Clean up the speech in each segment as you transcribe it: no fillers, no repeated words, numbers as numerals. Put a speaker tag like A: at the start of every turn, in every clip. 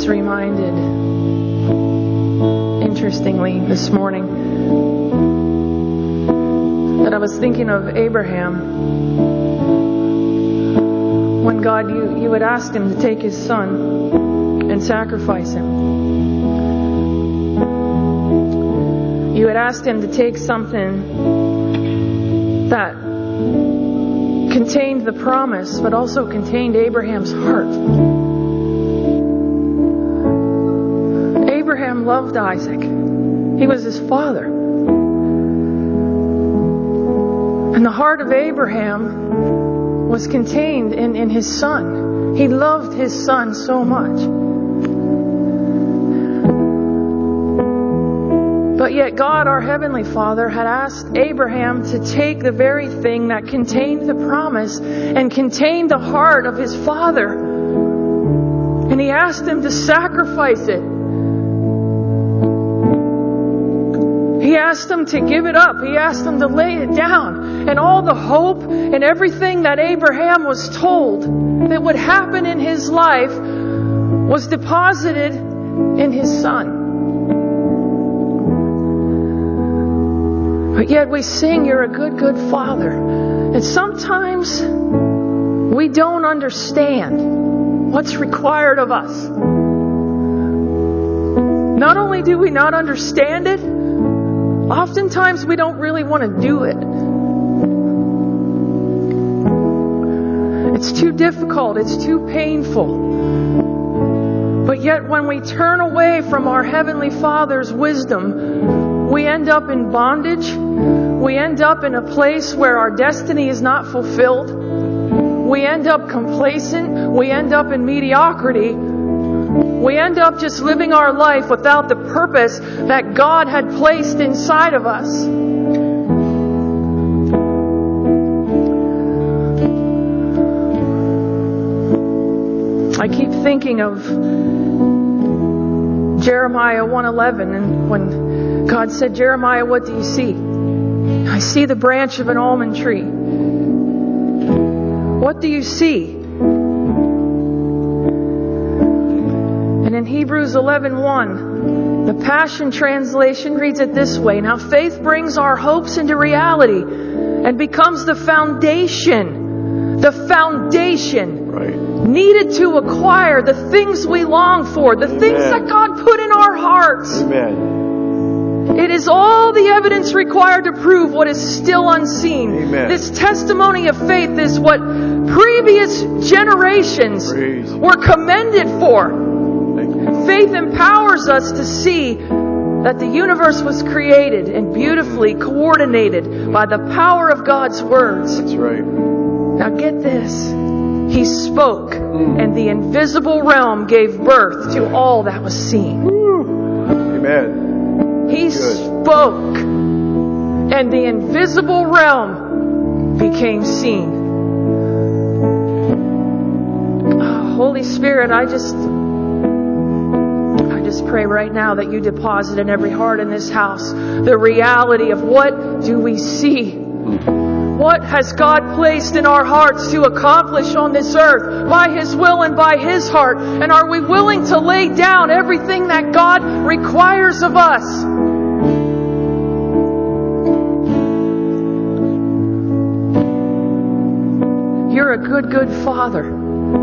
A: reminded, interestingly, this morning, that I was thinking of Abraham. When God, you had asked him to take his son and sacrifice him. You had asked him to take something that contained the promise, but also contained Abraham's heart. Abraham loved Isaac. He was his father. And the heart of Abraham was contained in his son. He loved his son so much. But yet God, our Heavenly Father, had asked Abraham to take the very thing that contained the promise and contained the heart of his father. And He asked him to sacrifice it. He asked him to give it up. He asked him to lay it down. And all the hope and everything that Abraham was told that would happen in his life was deposited in his son. But yet we sing, "You're a good, good Father." And sometimes we don't understand what's required of us. Not only do we not understand it, oftentimes we don't really want to do it. It's too difficult. It's too painful. But yet when we turn away from our Heavenly Father's wisdom, we end up in bondage. We end up in a place where our destiny is not fulfilled. We end up complacent. We end up in mediocrity. We end up just living our life without the purpose that God had placed inside of us. I keep thinking of Jeremiah 1:11, and when God said, "Jeremiah, what do you see?" "I see the branch of an almond tree." What do you see? And in Hebrews 11:1, the Passion Translation reads it this way: "Now faith brings our hopes into reality and becomes the foundation needed to acquire the things we long for, the things that God put in our hearts."
B: Amen.
A: It is all the evidence required to prove what is still unseen.
B: Amen.
A: This testimony of faith is what previous generations were commended for. Faith empowers us to see that the universe was created and beautifully coordinated by the power of God's words.
B: That's right.
A: Now get this. He spoke, and the invisible realm gave birth to all that was seen.
B: Amen.
A: He spoke, and the invisible realm became seen. Oh, Holy Spirit, I just pray right now that you deposit in every heart in this house the reality of what do we see? What has God placed in our hearts to accomplish on this earth by His will and by His heart? And are we willing to lay down everything that God requires of us? You're a good, good Father.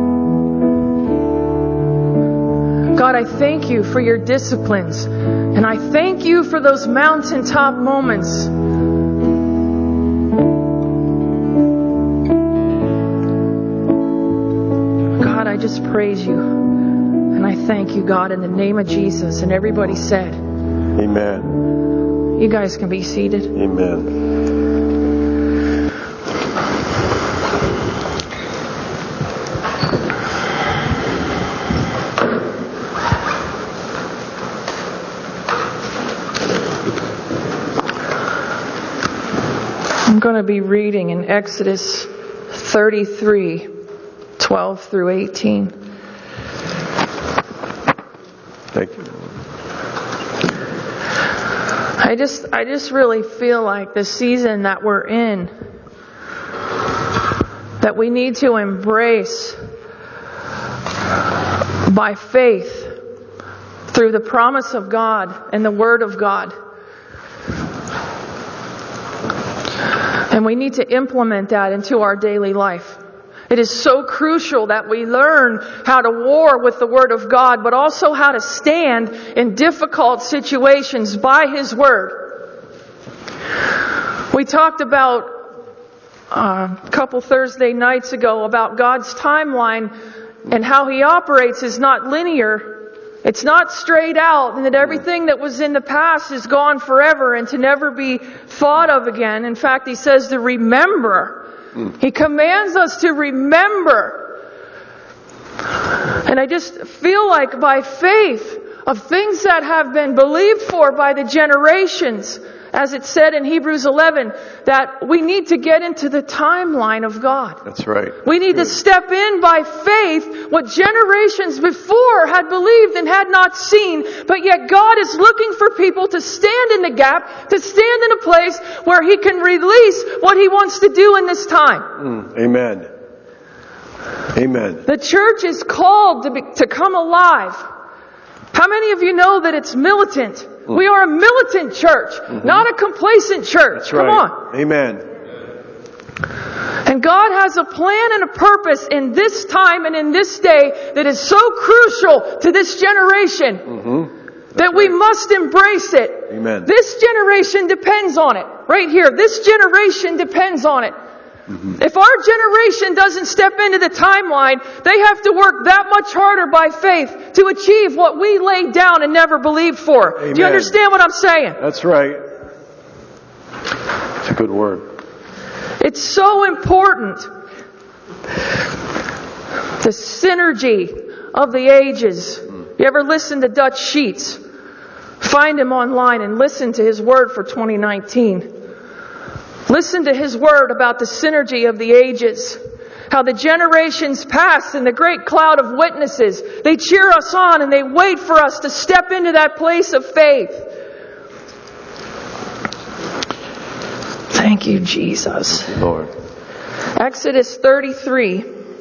A: God, I thank you for your disciplines. And I thank you for those mountaintop moments. God, I just praise you. And I thank you, God, in the name of Jesus. And everybody said,
B: Amen.
A: You guys can be seated.
B: Amen.
A: I'm going to be reading in Exodus 33, 12 through 18.
B: Thank you.
A: I just really feel like the season that we're in, that we need to embrace by faith through the promise of God and the Word of God. And we need to implement that into our daily life. It is so crucial that we learn how to war with the Word of God, but also how to stand in difficult situations by His Word. We talked about a couple Thursday nights ago about God's timeline and how He operates is not linear. It's not straight out, and that everything that was in the past is gone forever and to never be thought of again. In fact, He says to remember. He commands us to remember. And I just feel like by faith of things that have been believed for by the generations, as it said in Hebrews 11, that we need to get into the timeline of God.
B: That's right.
A: We need to step in by faith what generations before had believed and had not seen, but yet God is looking for people to stand in the gap, to stand in a place where He can release what He wants to do in this time.
B: Amen. Amen.
A: The church is called to come alive. How many of you know that it's militant? We are a militant church, not a complacent church.
B: That's
A: Come
B: right.
A: on.
B: Amen.
A: And God has a plan and a purpose in this time and in this day that is so crucial to this generation that we must embrace it.
B: Amen.
A: This generation depends on it. Right here. This generation depends on it. If our generation doesn't step into the timeline, they have to work that much harder by faith to achieve what we laid down and never believed for.
B: Amen.
A: Do you understand what I'm saying?
B: That's right. It's a good word.
A: It's so important. The synergy of the ages. You ever listen to Dutch Sheets? Find him online and listen to his word for 2019. Listen to his word about the synergy of the ages. How the generations pass in the great cloud of witnesses. They cheer us on and they wait for us to step into that place of faith. Thank you, Jesus.
B: Lord.
A: Exodus 33.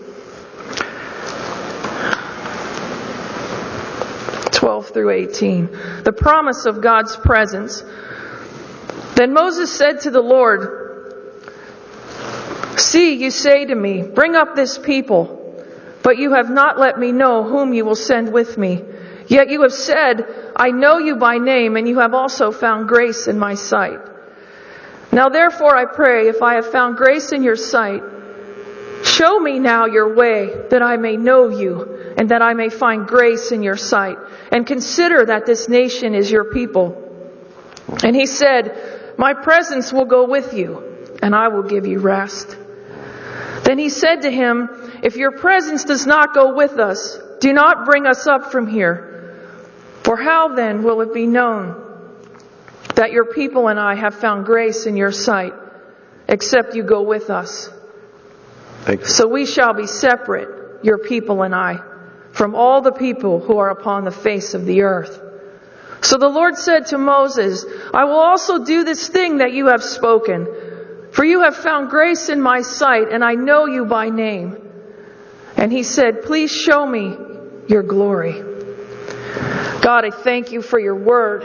A: 12 through 18. The promise of God's presence. Then Moses said to the Lord, "See, you say to me, bring up this people, but you have not let me know whom you will send with me. Yet you have said, I know you by name, and you have also found grace in my sight. Now therefore I pray, if I have found grace in your sight, show me now your way, that I may know you, and that I may find grace in your sight. And consider that this nation is your people." And he said, "My presence will go with you, and I will give you rest." Then he said to him, "If your presence does not go with us, do not bring us up from here. For how then will it be known that your people and I have found grace in your sight, except you go with us?
B: Thank you.
A: So we shall be separate, your people and I, from all the people who are upon the face of the earth." So the Lord said to Moses, "I will also do this thing that you have spoken, for you have found grace in my sight, and I know you by name." And he said, "Please show me your glory." God, I thank you for your word.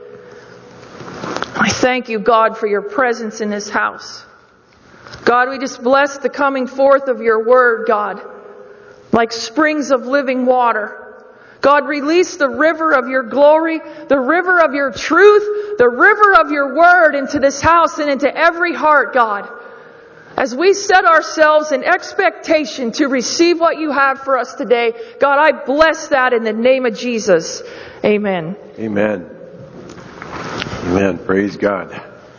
A: I thank you, God, for your presence in this house. God, we just bless the coming forth of your word, God, like springs of living water. God, release the river of your glory, the river of your truth, the river of your word into this house and into every heart, God. As we set ourselves in expectation to receive what you have for us today, God, I bless that in the name of Jesus. Amen.
B: Amen. Amen. Praise God.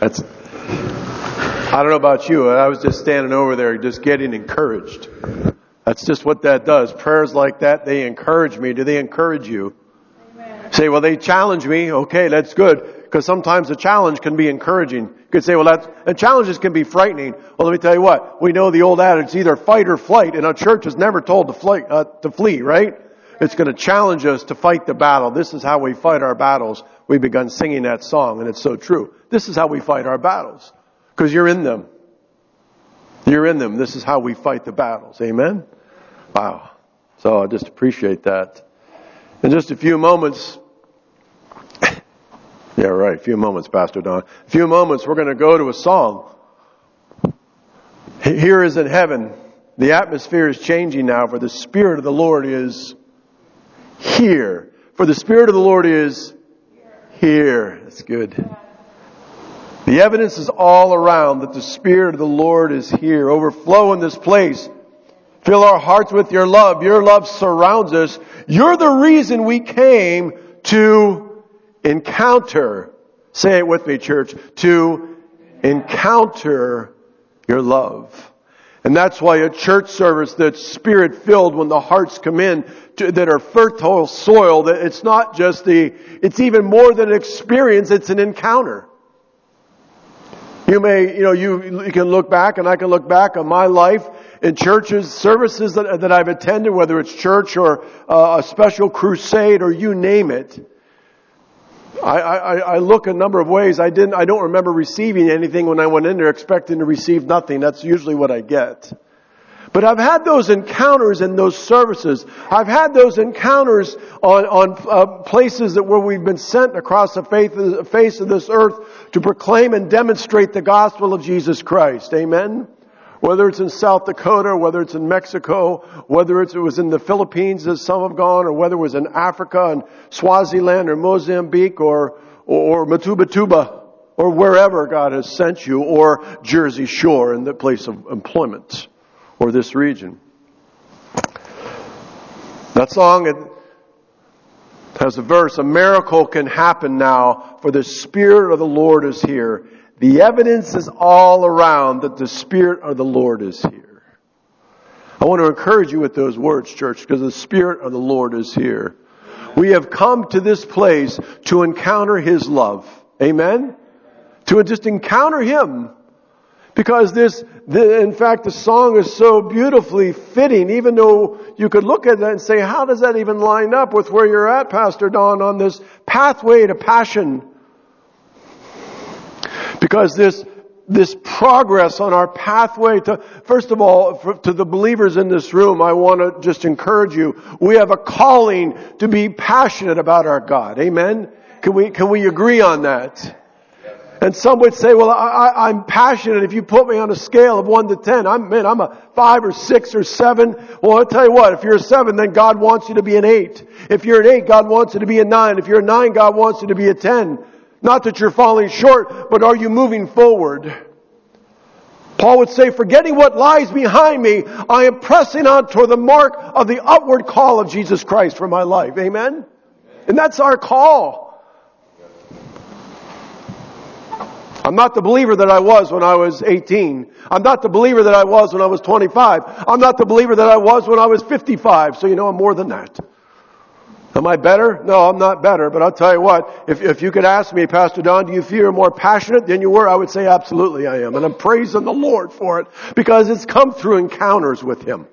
B: I don't know about you. I was just standing over there just getting encouraged. That's just what that does. Prayers like that, they encourage me. Do they encourage you? Amen. Say, well, they challenge me. Okay, that's good. Because sometimes a challenge can be encouraging. You could say, well, challenges can be frightening. Well, let me tell you what. We know the old adage, it's either fight or flight. And a church is never told to flee, right? It's going to challenge us to fight the battle. This is how we fight our battles. We've begun singing that song, and it's so true. This is how we fight our battles. Because you're in them. You're in them. This is how we fight the battles. Amen? Wow. So I just appreciate that. In just a few moments, Yeah, right. A few moments, Pastor Don. A few moments, we're going to go to a song. Here is in heaven. The atmosphere is changing now, for the Spirit of the Lord is here. For the Spirit of the Lord is here. That's good. The evidence is all around that the Spirit of the Lord is here. Overflow in this place. Fill our hearts with your love. Your love surrounds us. You're the reason we came to encounter. Say it with me, church. To encounter your love. And that's why a church service that's Spirit-filled, when the hearts come in that are fertile soil, that it's not just it's even more than an experience, it's an encounter. You can look back, and I can look back on my life in churches, services that I've attended, whether it's church or a special crusade or you name it. I look a number of ways. I don't remember receiving anything when I went in there expecting to receive nothing. That's usually what I get. But I've had those encounters in those services. I've had those encounters on places where we've been sent across the face of this earth to proclaim and demonstrate the gospel of Jesus Christ. Amen? Whether it's in South Dakota, whether it's in Mexico, whether it was in the Philippines as some have gone, or whether it was in Africa and Swaziland or Mozambique or Matubatuba or wherever God has sent you, or Jersey Shore in the place of employment, or this region. That song has a verse, a miracle can happen now, for the Spirit of the Lord is here. The evidence is all around that the Spirit of the Lord is here. I want to encourage you with those words, church, because the Spirit of the Lord is here. We have come to this place to encounter His love. Amen? To just encounter Him. Because in fact, the song is so beautifully fitting, even though you could look at that and say, how does that even line up with where you're at, Pastor Don, on this pathway to passion? Because this progress on our pathway to, first of all, to the believers in this room, I want to just encourage you. We have a calling to be passionate about our God. Amen? Can we agree on that? And some would say, well, I'm passionate. If you put me on a scale of 1 to 10, I'm a 5 or 6 or 7. Well, I'll tell you what, if you're a 7, then God wants you to be an 8. If you're an 8, God wants you to be a 9. If you're a 9, God wants you to be a 10. Not that you're falling short, but are you moving forward? Paul would say, forgetting what lies behind me, I am pressing on toward the mark of the upward call of Jesus Christ for my life. Amen? And that's our call. I'm not the believer that I was when I was 18. I'm not the believer that I was when I was 25. I'm not the believer that I was when I was 55. So I'm more than that. Am I better? No, I'm not better. But I'll tell you what, if you could ask me, Pastor Don, do you feel more passionate than you were? I would say absolutely I am. And I'm praising the Lord for it because it's come through encounters with Him.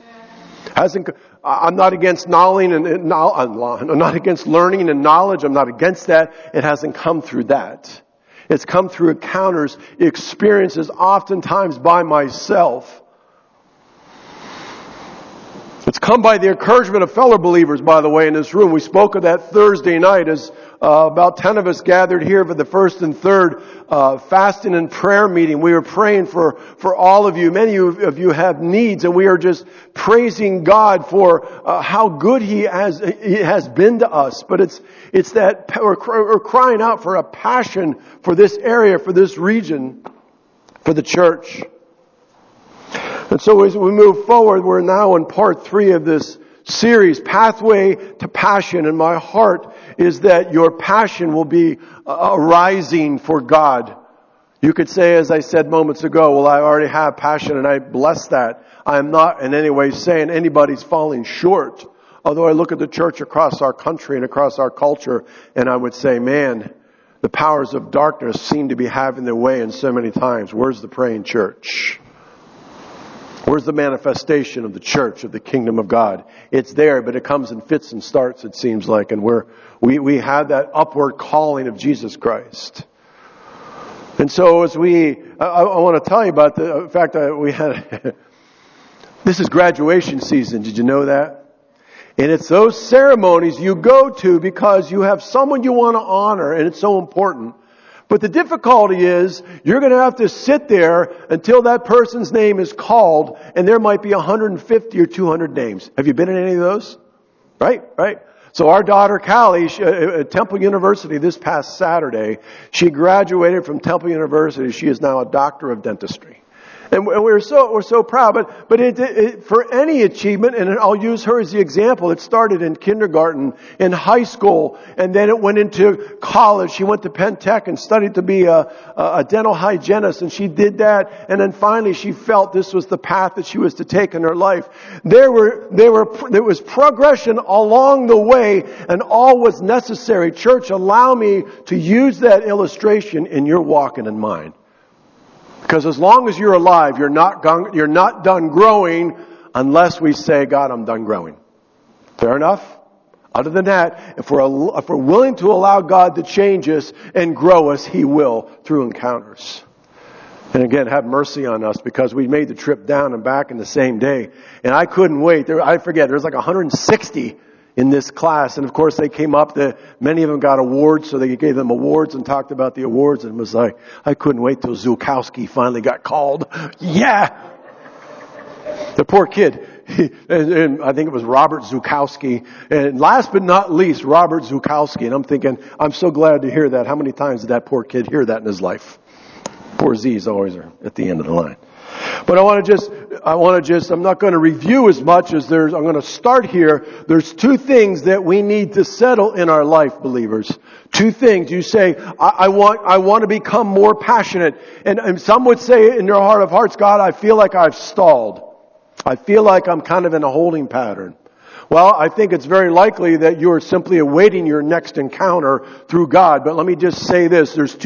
B: I'm not against knowledge I'm not against learning and knowledge. I'm not against that. It hasn't come through that. It's come through encounters, experiences, oftentimes by myself. It's come by the encouragement of fellow believers, by the way, in this room. We spoke of that Thursday night as about 10 of us gathered here for the first and third fasting and prayer meeting. We were praying for all of you. Many of you have needs, and we are just praising God for how good He has been to us. But it's that we're crying out for a passion for this area, for this region, for the church. And so as we move forward, we're now in part 3 of this series, Pathway to Passion. And my heart is that your passion will be a rising for God. You could say, as I said moments ago, well, I already have passion and I bless that. I am not in any way saying anybody's falling short. Although I look at the church across our country and across our culture, and I would say, man, the powers of darkness seem to be having their way in so many times. Where's the praying church? Where's the manifestation of the church, of the kingdom of God? It's there, but it comes in fits and starts, it seems like. And we have that upward calling of Jesus Christ. And so as I want to tell you about the fact that we had, this is graduation season. Did you know that? And it's those ceremonies you go to because you have someone you want to honor, and it's so important. But the difficulty is, you're going to have to sit there until that person's name is called, and there might be 150 or 200 names. Have you been in any of those? Right? So our daughter Callie, at Temple University this past Saturday, she graduated from Temple University. She is now a doctor of dentistry. And we're so proud, but for any achievement, and I'll use her as the example, it started in kindergarten, in high school, and then it went into college. She went to Penn Tech and studied to be a dental hygienist, and she did that, and then finally she felt this was the path that she was to take in her life. There was progression along the way, and all was necessary. Church, allow me to use that illustration in your walk and in mine. Because as long as you're alive, you're not done growing unless we say, God, I'm done growing. Fair enough? Other than that, if we're willing to allow God to change us and grow us, He will through encounters. And again, have mercy on us because we made the trip down and back in the same day. And I couldn't wait. There was like 160 in this class. And of course they came up, many of them got awards, so they gave them awards and talked about the awards, and it was like, I couldn't wait till Zukowski finally got called. Yeah! The poor kid. And I think it was Robert Zukowski. And last but not least, Robert Zukowski. And I'm thinking, I'm so glad to hear that. How many times did that poor kid hear that in his life? Poor Z's always are at the end of the line. But I'm not going to review as much as I'm going to start here. There's two things that we need to settle in our life, believers. Two things. You say, I want to become more passionate. And some would say in their heart of hearts, God, I feel like I've stalled. I feel like I'm kind of in a holding pattern. Well, I think it's very likely that you're simply awaiting your next encounter through God. But let me just say this. There's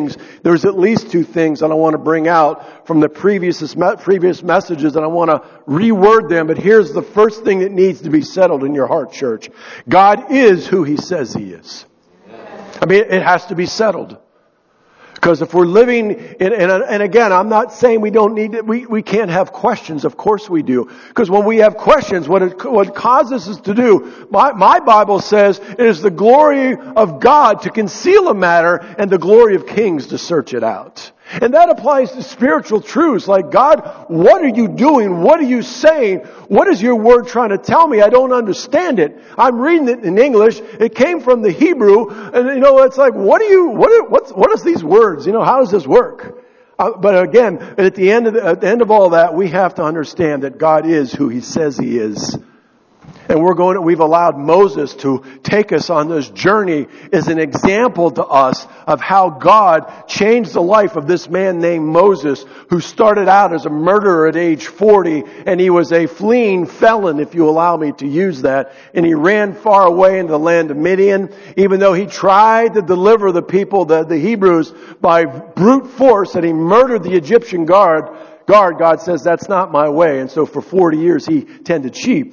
B: at least two things that I want to bring out from the previous messages, and I want to reword them. But here's the first thing that needs to be settled in your heart, church. God is who He says He is. I mean, it has to be settled. Because if we're living and again, I'm not saying we can't have questions. Of course we do. Because when we have questions, what it causes us to do, my Bible says it is the glory of God to conceal a matter and the glory of kings to search it out. And that applies to spiritual truths like, God, what are you doing? What are you saying? What is your word trying to tell me? I don't understand it. I'm reading it in English. It came from the Hebrew. And it's like, what is these words? How does this work? But again, at the end of all that, we have to understand that God is who He says He is. And we've allowed Moses to take us on this journey as an example to us of how God changed the life of this man named Moses, who started out as a murderer at age 40, and he was a fleeing felon, if you allow me to use that, and he ran far away into the land of Midian, even though he tried to deliver the people, the Hebrews, by brute force, and he murdered the Egyptian guard. God says, that's not my way. And so for 40 years he tended sheep.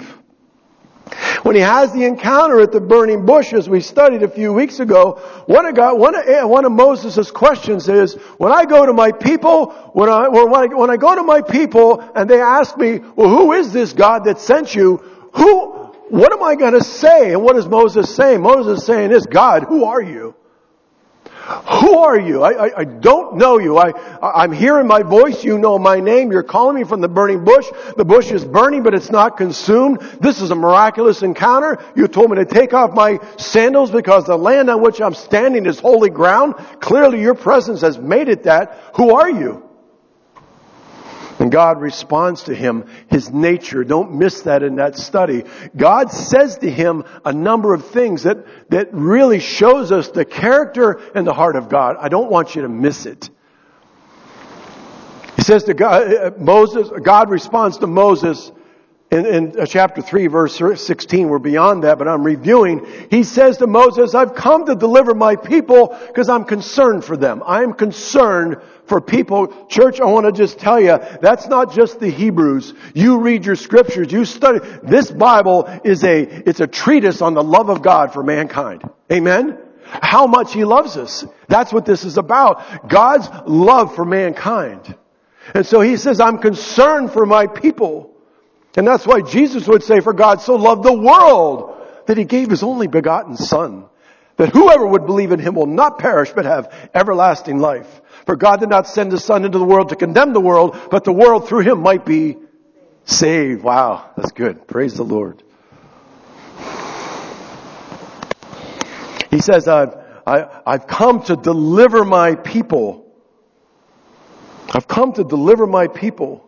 B: When he has the encounter at the burning bush, as we studied a few weeks ago, one of Moses' questions is, when I go to my people, when I go to my people and they ask me, well, who is this God that sent you? What am I going to say? And what is Moses saying? Moses is saying this, God, who are you? Who are you? I don't know you. I'm hearing my voice. You know my name. You're calling me from the burning bush. The bush is burning, but it's not consumed. This is a miraculous encounter. You told me to take off my sandals because the land on which I'm standing is holy ground. Clearly your presence has made it that. Who are you? And God responds to him, his nature. Don't miss that in that study. God says to him a number of things that really shows us the character and the heart of God. I don't want you to miss it. He says to God responds to Moses in chapter 3, verse 16. We're beyond that, but I'm reviewing. He says to Moses, I've come to deliver my people because I'm concerned for them. I'm concerned for people. Church, I want to just tell you, that's not just the Hebrews. You read your scriptures, you study. This Bible it's a treatise on the love of God for mankind. Amen? How much He loves us. That's what this is about. God's love for mankind. And so He says, I'm concerned for my people. And that's why Jesus would say, for God so loved the world that He gave His only begotten Son, that whoever would believe in Him will not perish but have everlasting life. For God did not send His Son into the world to condemn the world, but the world through Him might be saved. Wow, that's good. Praise the Lord. He says, I've come to deliver my people. I've come to deliver my people.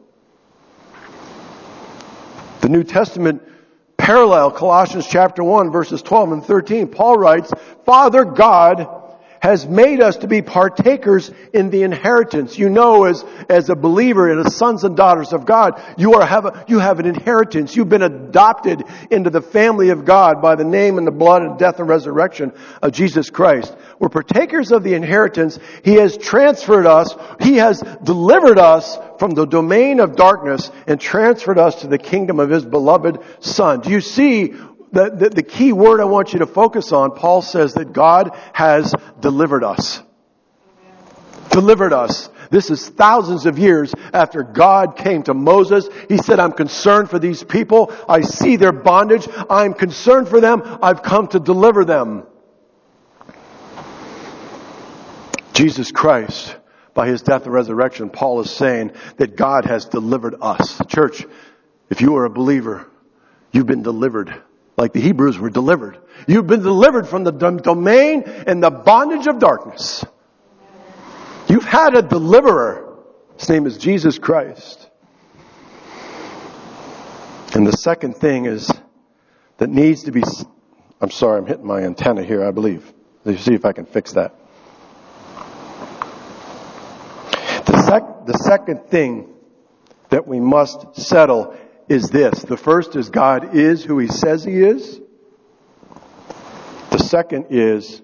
B: The New Testament parallel, Colossians chapter 1, verses 12 and 13, Paul writes, Father God has made us to be partakers in the inheritance. You know, as a believer and as sons and daughters of God, you have an inheritance. You've been adopted into the family of God by the name and the blood and death and resurrection of Jesus Christ. We're partakers of the inheritance. He has transferred us. He has delivered us from the domain of darkness and transferred us to the kingdom of His beloved Son. Do you see the key word I want you to focus on? Paul says that God has delivered us. Delivered us. This is thousands of years after God came to Moses. He said, I'm concerned for these people. I see their bondage. I'm concerned for them. I've come to deliver them. Jesus Christ, by His death and resurrection, Paul is saying that God has delivered us. Church, if you are a believer, you've been delivered. Like the Hebrews were delivered. You've been delivered from the domain and the bondage of darkness. You've had a deliverer. His name is Jesus Christ. And the second thing is that needs to be... I'm sorry, I'm hitting my antenna here, I believe. Let's see if I can fix that. The second thing that we must settle is this. The first is God is who He says He is. The second is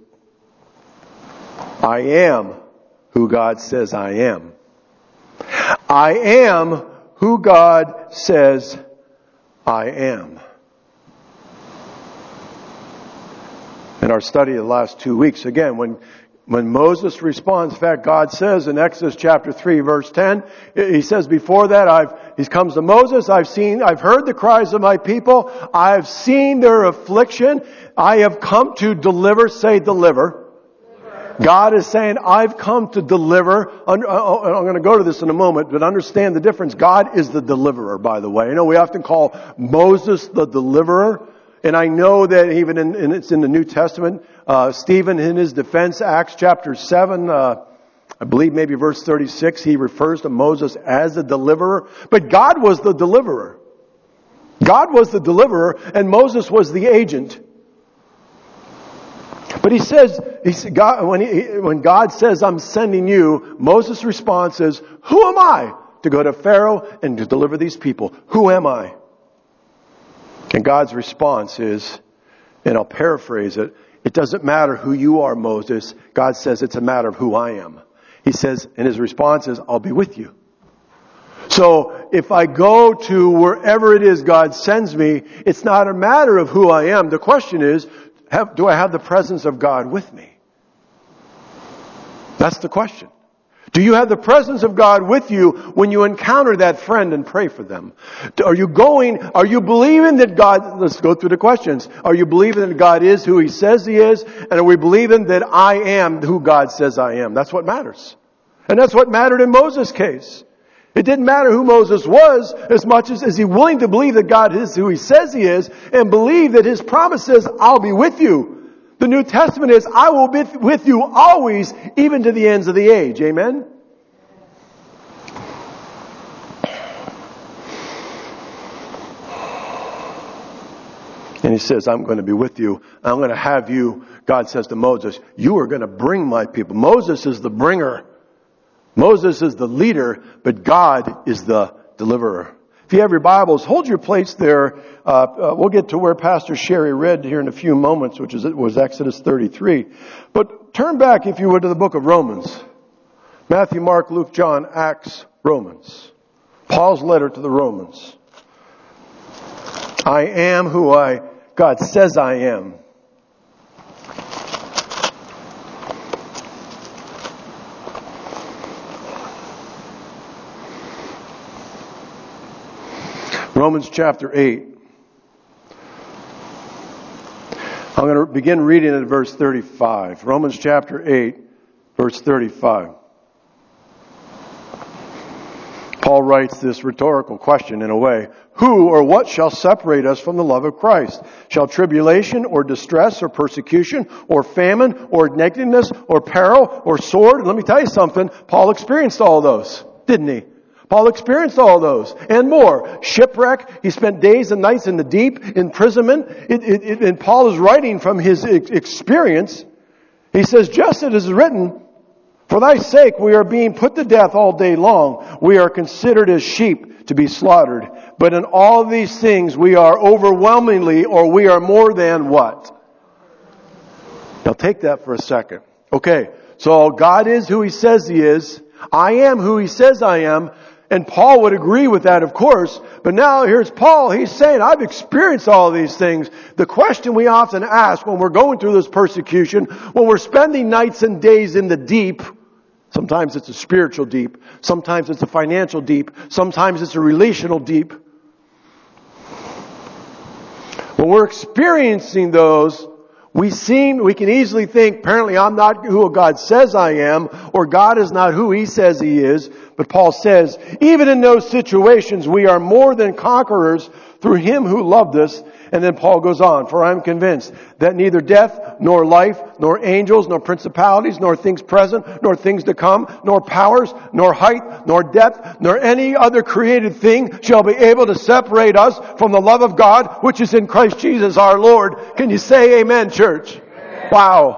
B: I am who God says I am. I am who God says I am. In our study of the last 2 weeks, again, when Moses responds, in fact, God says in Exodus chapter 3, verse 10, He says before that, He comes to Moses, I've heard the cries of my people, I've seen their affliction, I have come to deliver, say deliver. God is saying, I've come to deliver. I'm going to go to this in a moment, but understand the difference. God is the deliverer, by the way. You know, we often call Moses the deliverer. And I know that even it's in the New Testament, Stephen in his defense, Acts chapter 7, I believe maybe verse 36, he refers to Moses as the deliverer. But God was the deliverer. God was the deliverer and Moses was the agent. But he says, when God says, I'm sending you, Moses' response is, who am I to go to Pharaoh and to deliver these people? Who am I? And God's response is, and I'll paraphrase it, it doesn't matter who you are, Moses. God says it's a matter of who I am. He says, and His response is, I'll be with you. So if I go to wherever it is God sends me, it's not a matter of who I am. The question is, do I have the presence of God with me? That's the question. Do you have the presence of God with you when you encounter that friend and pray for them? Are you believing that God, let's go through the questions. Are you believing that God is who He says He is? And are we believing that I am who God says I am? That's what matters. And that's what mattered in Moses' case. It didn't matter who Moses was as much as is he willing to believe that God is who He says He is and believe that His promise says, I'll be with you. The New Testament is, I will be with you always, even to the ends of the age. Amen? And He says, I'm going to be with you. I'm going to have you. God says to Moses, you are going to bring my people. Moses is the bringer. Moses is the leader, but God is the deliverer. If you have your Bibles, hold your place there. We'll get to where Pastor Sherry read here in a few moments, which was Exodus 33. But turn back, if you would, to the book of Romans. Matthew, Mark, Luke, John, Acts, Romans. Paul's letter to the Romans. I am who God says I am. Romans chapter 8. I'm going to begin reading at verse 35. Romans chapter 8, verse 35. Paul writes this rhetorical question in a way. Who or what shall separate us from the love of Christ? Shall tribulation or distress or persecution or famine or nakedness or peril or sword? Let me tell you something. Paul experienced all those, didn't he? Paul experienced all those and more. Shipwreck. He spent days and nights in the deep, imprisonment. And Paul is writing from his experience. He says, just as it is written, for thy sake we are being put to death all day long. We are considered as sheep to be slaughtered. But in all these things we are overwhelmingly, or we are more than what? Now take that for a second. Okay, so God is who He says He is. I am who He says I am. And Paul would agree with that, of course. But now here's Paul. He's saying, I've experienced all these things. The question we often ask when we're going through this persecution, when we're spending nights and days in the deep, sometimes it's a spiritual deep, sometimes it's a financial deep, sometimes it's a relational deep. When we're experiencing those, we can easily think, apparently I'm not who God says I am, or God is not who He says He is. But Paul says, even in those situations, we are more than conquerors through Him who loved us. And then Paul goes on, for I am convinced that neither death, nor life, nor angels, nor principalities, nor things present, nor things to come, nor powers, nor height, nor depth, nor any other created thing shall be able to separate us from the love of God, which is in Christ Jesus our Lord. Can you say amen, church? Amen. Wow.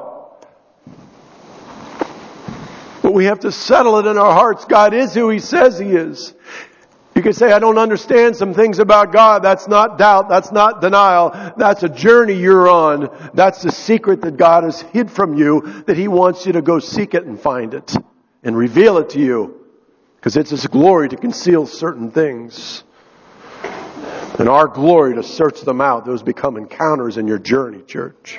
B: But we have to settle it in our hearts. God is who He says He is. You can say, I don't understand some things about God. That's not doubt. That's not denial. That's a journey you're on. That's the secret that God has hid from you, that He wants you to go seek it and find it and reveal it to you. Because it's His glory to conceal certain things. And our glory to search them out. Those become encounters in your journey, church.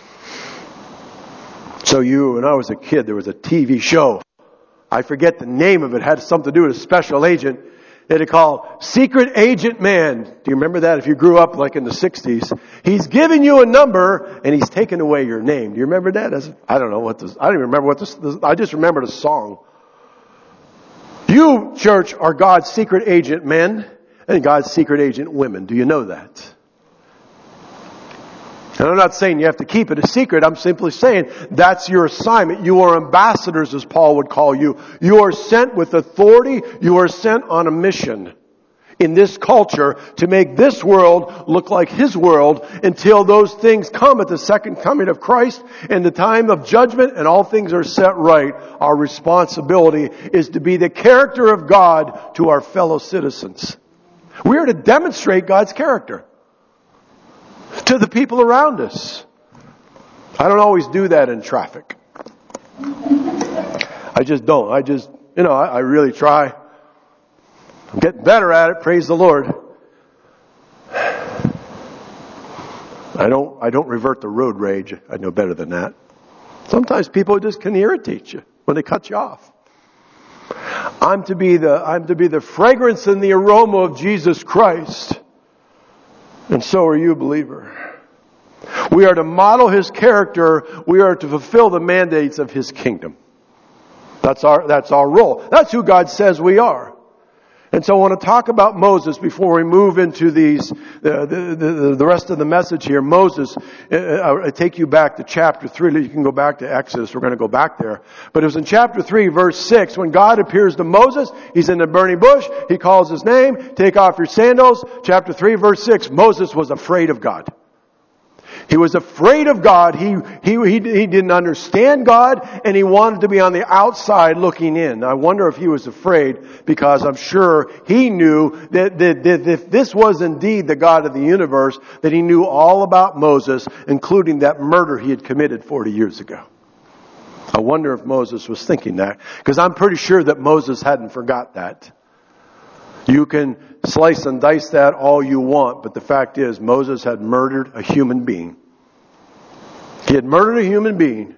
B: So when I was a kid, there was a TV show. I forget the name of it. It had something to do with a special agent. They called Secret Agent Man. Do you remember that? If you grew up like in the 60s, he's giving you a number and he's taking away your name. Do you remember that? I don't know what this. I don't even remember what this. I just remember the song. You, church, are God's secret agent men and God's secret agent women. Do you know that? And I'm not saying you have to keep it a secret. I'm simply saying that's your assignment. You are ambassadors, as Paul would call you. You are sent with authority. You are sent on a mission in this culture to make this world look like His world until those things come at the second coming of Christ and the time of judgment and all things are set right. Our responsibility is to be the character of God to our fellow citizens. We are to demonstrate God's character to the people around us. I don't always do that in traffic. I just don't. I really try. I'm getting better at it, praise the Lord. I don't revert to road rage. I know better than that. Sometimes people just can irritate you when they cut you off. I'm to be the fragrance and the aroma of Jesus Christ. And so are you, believer. We are to model His character. We are to fulfill the mandates of His kingdom. That's our role. That's who God says we are. And so I want to talk about Moses before we move into the rest of the message here. Moses, I take you back to chapter 3. You can go back to Exodus. We're going to go back there. But it was in chapter 3, verse 6, when God appears to Moses. He's in the burning bush. He calls his name. Take off your sandals. Chapter 3, verse 6, Moses was afraid of God. He was afraid of God. He didn't understand God, and he wanted to be on the outside looking in. I wonder if he was afraid, because I'm sure he knew that if this was indeed the God of the universe, that He knew all about Moses, including that murder he had committed 40 years ago. I wonder if Moses was thinking that, because I'm pretty sure that Moses hadn't forgot that. You can slice and dice that all you want, but the fact is, Moses had murdered a human being. He had murdered a human being.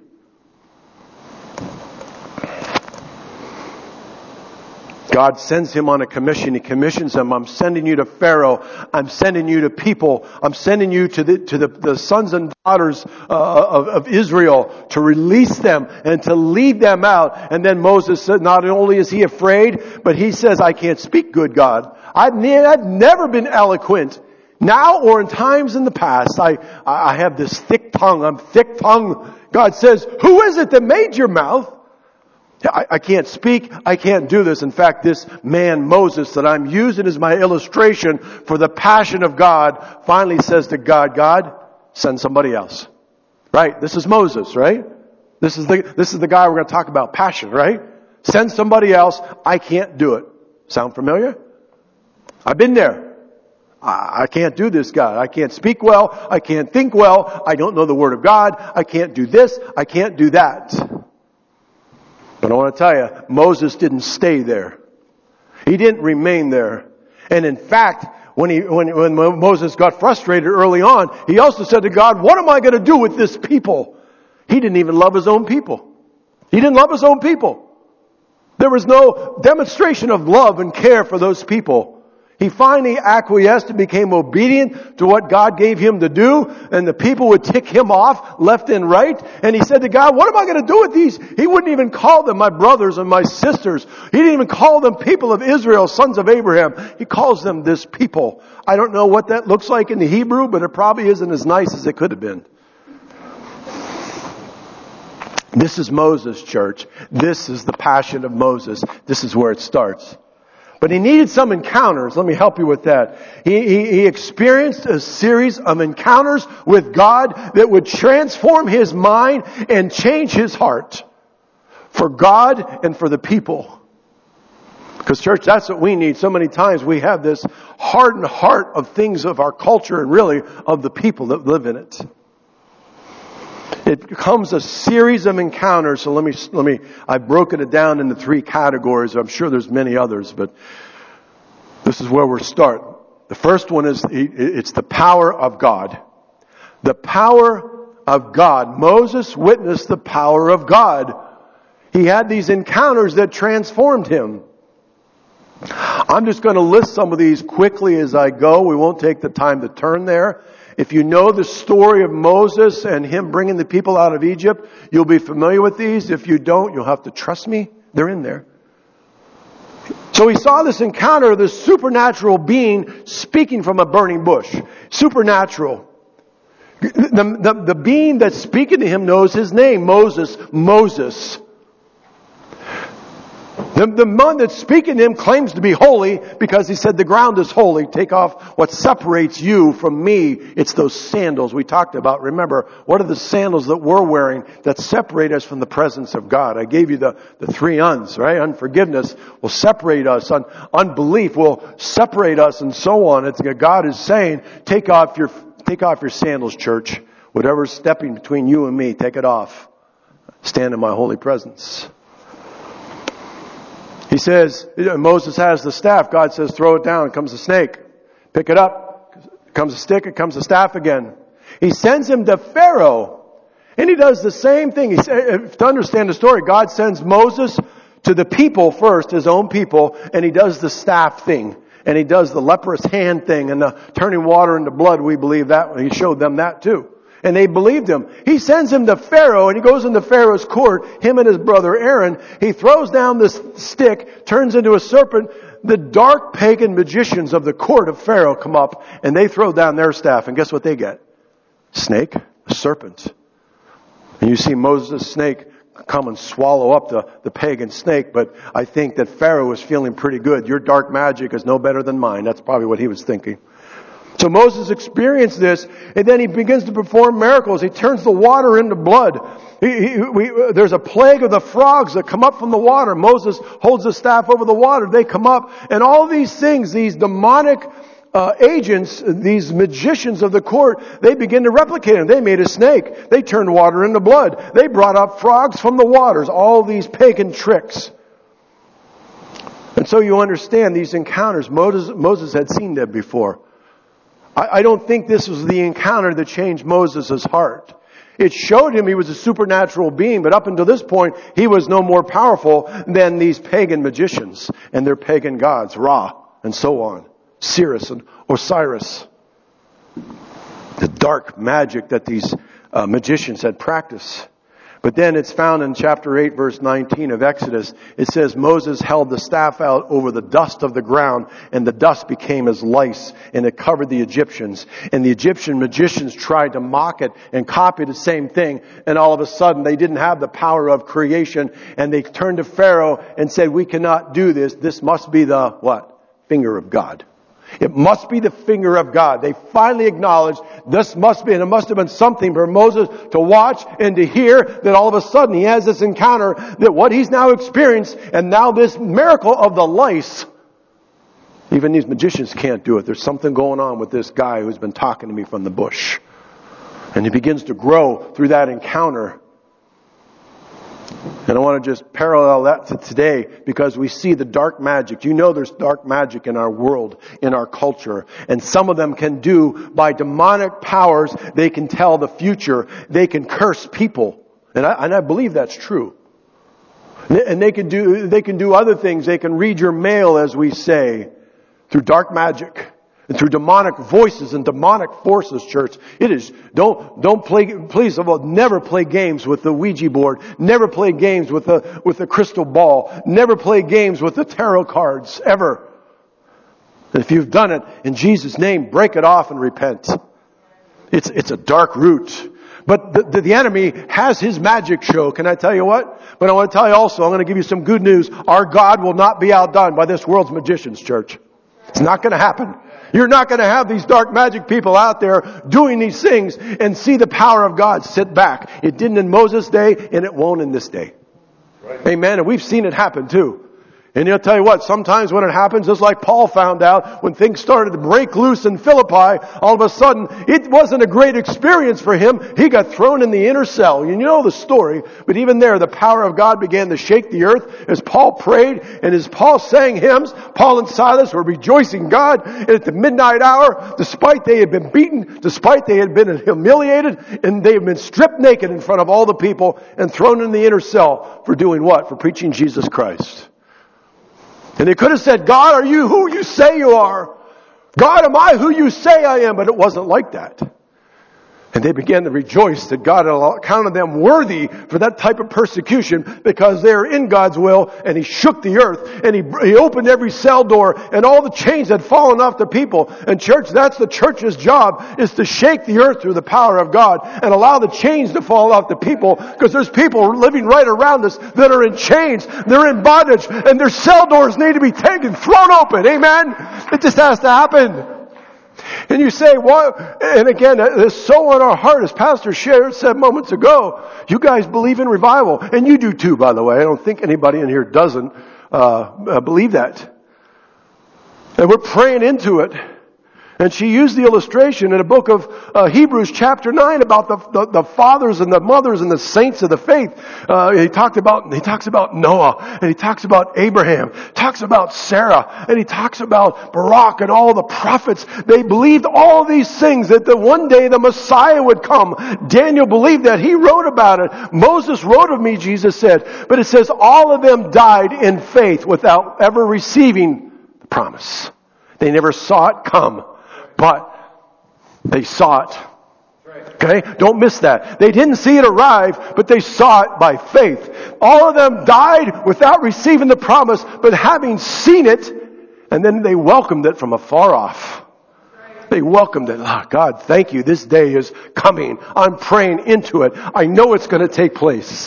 B: God sends him on a commission. He commissions him. I'm sending you to Pharaoh. I'm sending you to people. I'm sending you to the sons and daughters of Israel to release them and to lead them out. And then Moses said, not only is he afraid, but he says, I can't speak good, God. I've never been eloquent. Now or in times in the past, I have this thick tongue. I'm thick-tongued. God says, who is it that made your mouth? I can't speak. I can't do this. In fact, this man, Moses, that I'm using as my illustration for the passion of God, finally says to God, God, send somebody else. Right? This is Moses, right? This is the guy we're going to talk about, passion, right? Send somebody else. I can't do it. Sound familiar? I've been there. I can't do this, God. I can't speak well. I can't think well. I don't know the Word of God. I can't do this. I can't do that. But I want to tell you, Moses didn't stay there. He didn't remain there. And in fact, when Moses got frustrated early on, he also said to God, what am I going to do with this people? He didn't even love his own people. He didn't love his own people. There was no demonstration of love and care for those people. He finally acquiesced and became obedient to what God gave him to do, and the people would tick him off left and right. And he said to God, what am I going to do with these? He wouldn't even call them my brothers and my sisters. He didn't even call them people of Israel, sons of Abraham. He calls them this people. I don't know what that looks like in the Hebrew, but it probably isn't as nice as it could have been. This is Moses, church. This is the passion of Moses. This is where it starts. But he needed some encounters. Let me help you with that. He experienced a series of encounters with God that would transform his mind and change his heart for God and for the people. Because church, that's what we need. So many times we have this hardened heart of things of our culture and really of the people that live in it. It becomes a series of encounters. So let me, I've broken it down into 3 categories. I'm sure there's many others, but this is where we'll start. The first one is, it's the power of God. The power of God. Moses witnessed the power of God. He had these encounters that transformed him. I'm just going to list some of these quickly as I go. We won't take the time to turn there. If you know the story of Moses and him bringing the people out of Egypt, you'll be familiar with these. If you don't, you'll have to trust me. They're in there. So he saw this encounter of this supernatural being speaking from a burning bush. Supernatural. The being that's speaking to him knows his name. Moses. The one that's speaking to him claims to be holy because he said the ground is holy. Take off what separates you from me. It's those sandals we talked about. Remember, what are the sandals that we're wearing that separate us from the presence of God? I gave you the 3 uns, right? Unforgiveness will separate us. Unbelief will separate us and so on. It's God is saying, take off your sandals, church. Whatever's stepping between you and me, take it off. Stand in my holy presence. He says, Moses has the staff. God says, throw it down. Comes a snake. Pick it up. Comes a stick. It comes a staff again. He sends him to Pharaoh. And he does the same thing. To understand the story, God sends Moses to the people first, his own people, and he does the staff thing. And he does the leprous hand thing and the turning water into blood. We believe that. He showed them that too. And they believed him. He sends him to Pharaoh, and he goes into Pharaoh's court, him and his brother Aaron. He throws down this stick, turns into a serpent. The dark pagan magicians of the court of Pharaoh come up, and they throw down their staff. And guess what they get? Snake, a serpent. And you see Moses' snake come and swallow up the pagan snake, but I think that Pharaoh was feeling pretty good. Your dark magic is no better than mine. That's probably what he was thinking. So Moses experienced this, and then he begins to perform miracles. He turns the water into blood. There's a plague of the frogs that come up from the water. Moses holds the staff over the water. They come up, and all these things, these demonic agents, these magicians of the court, they begin to replicate him. They made a snake. They turned water into blood. They brought up frogs from the waters. All these pagan tricks. And so you understand these encounters. Moses had seen them before. I don't think this was the encounter that changed Moses' heart. It showed him he was a supernatural being, but up until this point, he was no more powerful than these pagan magicians and their pagan gods, Ra, and so on, Sirius and Osiris. The dark magic that these magicians had practiced. But then it's found in chapter 8, verse 19 of Exodus. It says, Moses held the staff out over the dust of the ground, and the dust became as lice, and it covered the Egyptians. And the Egyptian magicians tried to mock it and copy the same thing, and all of a sudden they didn't have the power of creation, and they turned to Pharaoh and said, we cannot do this. This must be the, what? Finger of God. It must be the finger of God. They finally acknowledged this must be, and it must have been something for Moses to watch and to hear, that all of a sudden he has this encounter, that what he's now experienced, and now this miracle of the lice, even these magicians can't do it. There's something going on with this guy who's been talking to me from the bush. And he begins to grow through that encounter. And I want to just parallel that to today, because we see the dark magic. You know there's dark magic in our world, in our culture. And some of them can do, by demonic powers, they can tell the future. They can curse people. And I believe that's true. And they can do other things. They can read your mail, as we say, through dark magic. And through demonic voices and demonic forces, church. It is, don't play, please, never play games with the Ouija board. Never play games with the crystal ball. Never play games with the tarot cards, ever. And if you've done it, in Jesus' name, break it off and repent. It's a dark root. But the enemy has his magic show. Can I tell you what? But I want to tell you also, I'm going to give you some good news. Our God will not be outdone by this world's magicians, church. It's not going to happen. You're not going to have these dark magic people out there doing these things and see the power of God sit back. It didn't in Moses' day, and it won't in this day. Right. Amen. And we've seen it happen too. And I'll tell you what, sometimes when it happens, just like Paul found out, when things started to break loose in Philippi, all of a sudden, it wasn't a great experience for him. He got thrown in the inner cell. You know the story, but even there, the power of God began to shake the earth as Paul prayed, and as Paul sang hymns, Paul and Silas were rejoicing God, and at the midnight hour, despite they had been beaten, despite they had been humiliated, and they had been stripped naked in front of all the people, and thrown in the inner cell for doing what? For preaching Jesus Christ. And they could have said, God, are you who you say you are? God, am I who you say I am? But it wasn't like that. And they began to rejoice that God had counted them worthy for that type of persecution, because they are in God's will, and He shook the earth, and He opened every cell door, and all the chains had fallen off the people. And church, that's the church's job, is to shake the earth through the power of God and allow the chains to fall off the people, because there's people living right around us that are in chains, they're in bondage, and their cell doors need to be taken, thrown open. Amen? It just has to happen. And you say, what? And again, it's so on our heart, as Pastor said moments ago, you guys believe in revival. And you do too, by the way. I don't think anybody in here doesn't believe that. And we're praying into it. And she used the illustration in a book of Hebrews chapter 9 about the fathers and the mothers and the saints of the faith. He talks about Noah, and he talks about Abraham, talks about Sarah, and he talks about Barak and all the prophets. They believed all these things, that one day the Messiah would come. Daniel believed that. He wrote about it. Moses wrote of me, Jesus said. But it says all of them died in faith without ever receiving the promise. They never saw it come. But they saw it. Okay? Don't miss that. They didn't see it arrive, but they saw it by faith. All of them died without receiving the promise, but having seen it, and then they welcomed it from afar off. They welcomed it. Oh, God, thank you. This day is coming. I'm praying into it. I know it's going to take place.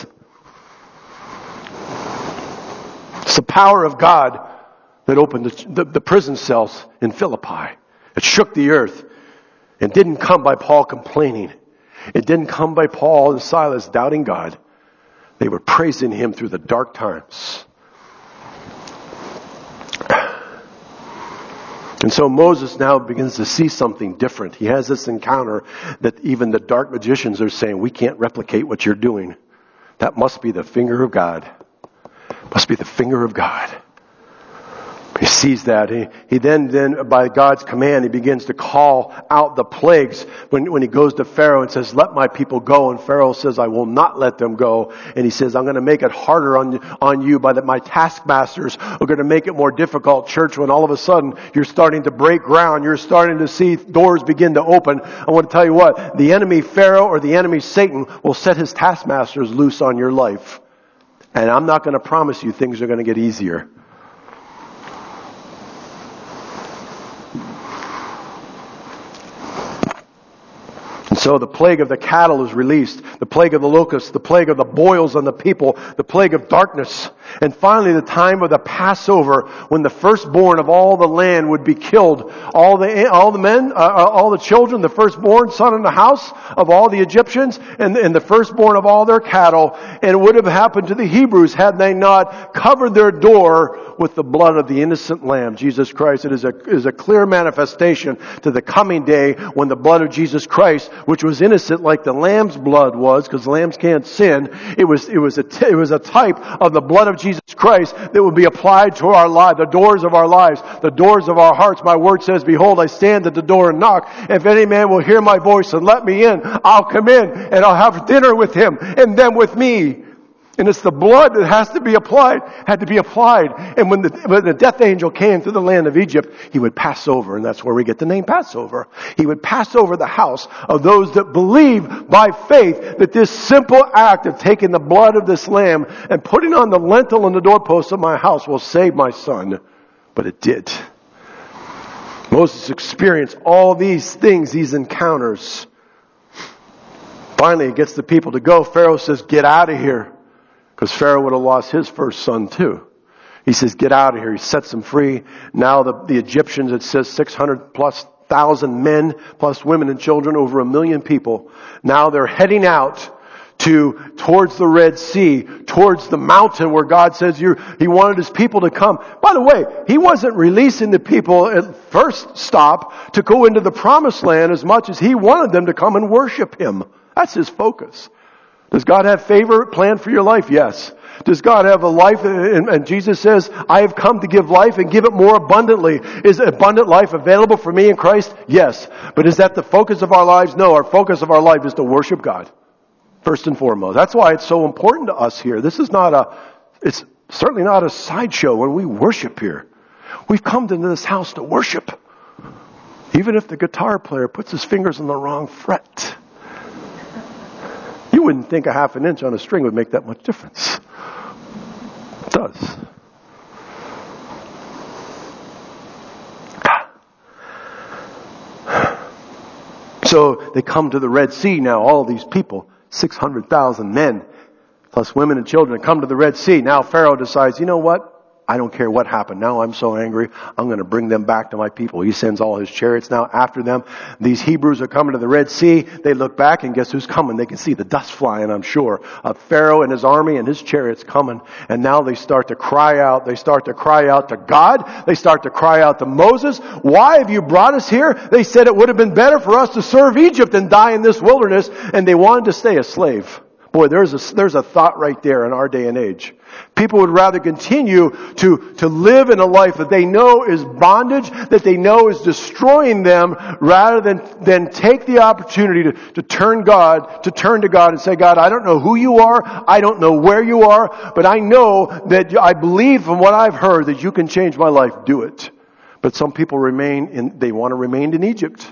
B: It's the power of God that opened the prison cells in Philippi. It shook the earth. It didn't come by Paul complaining. It didn't come by Paul and Silas doubting God. They were praising Him through the dark times. And so Moses now begins to see something different. He has this encounter that even the dark magicians are saying, we can't replicate what you're doing. That must be the finger of God. Must be the finger of God. He sees that. He then by God's command, he begins to call out the plagues when he goes to Pharaoh and says, let my people go. And Pharaoh says, I will not let them go. And he says, I'm going to make it harder on you by that my taskmasters are going to make it more difficult. Church, when all of a sudden you're starting to break ground, you're starting to see doors begin to open. I want to tell you what, the enemy Pharaoh or the enemy Satan will set his taskmasters loose on your life. And I'm not going to promise you things are going to get easier. So the plague of the cattle is released, the plague of the locusts, the plague of the boils on the people, the plague of darkness, and finally the time of the Passover, when the firstborn of all the land would be killed. All the men, all the children, the firstborn son in the house of all the Egyptians, and the firstborn of all their cattle. And it would have happened to the Hebrews had they not covered their door with the blood of the innocent lamb, Jesus Christ. It is a clear manifestation to the coming day when the blood of Jesus Christ, which was innocent like the lamb's blood was, because lambs can't sin. It was a type of the blood of Jesus Christ that would be applied to our lives, the doors of our lives, the doors of our hearts. My word says, behold, I stand at the door and knock. If any man will hear my voice and let me in, I'll come in and I'll have dinner with him and them with me. And it's the blood that had to be applied. And when the death angel came through the land of Egypt, he would pass over, and that's where we get the name Passover. He would pass over the house of those that believe by faith that this simple act of taking the blood of this lamb and putting on the lintel on the doorpost of my house will save my son. But it did. Moses experienced all these things, these encounters. Finally, he gets the people to go. Pharaoh says, get out of here. Because Pharaoh would have lost his first son too. He says, get out of here. He sets them free. Now the Egyptians, it says 600,000+ men, plus women and children, over 1 million people. Now they're heading out towards the Red Sea, towards the mountain where God says He wanted His people to come. By the way, He wasn't releasing the people at first stop to go into the promised land as much as He wanted them to come and worship Him. That's His focus. Does God have favor planned for your life? Yes. Does God have a life? And Jesus says, I have come to give life and give it more abundantly. Is abundant life available for me in Christ? Yes. But is that the focus of our lives? No. Our focus of our life is to worship God. First and foremost. That's why it's so important to us here. It's certainly not a sideshow when we worship here. We've come to this house to worship. Even if the guitar player puts his fingers on the wrong fret. You wouldn't think a half an inch on a string would make that much difference. It does. So they come to the Red Sea now, all these people, 600,000 men, plus women and children, come to the Red Sea. Now Pharaoh decides, you know what? I don't care what happened. Now I'm so angry, I'm going to bring them back to my people. He sends all his chariots now after them. These Hebrews are coming to the Red Sea. They look back and guess who's coming? They can see the dust flying, I'm sure. Pharaoh and his army and his chariots coming. And now they start to cry out. They start to cry out to God. They start to cry out to Moses. Why have you brought us here? They said it would have been better for us to serve Egypt than die in this wilderness. And they wanted to stay a slave. Boy, there's a thought right there in our day and age. People would rather continue to live in a life that they know is bondage, that they know is destroying them, rather than take the opportunity to turn to God and say, God, I don't know who you are, I don't know where you are, but I know that I believe from what I've heard that you can change my life. Do it. But some people they want to remain in Egypt.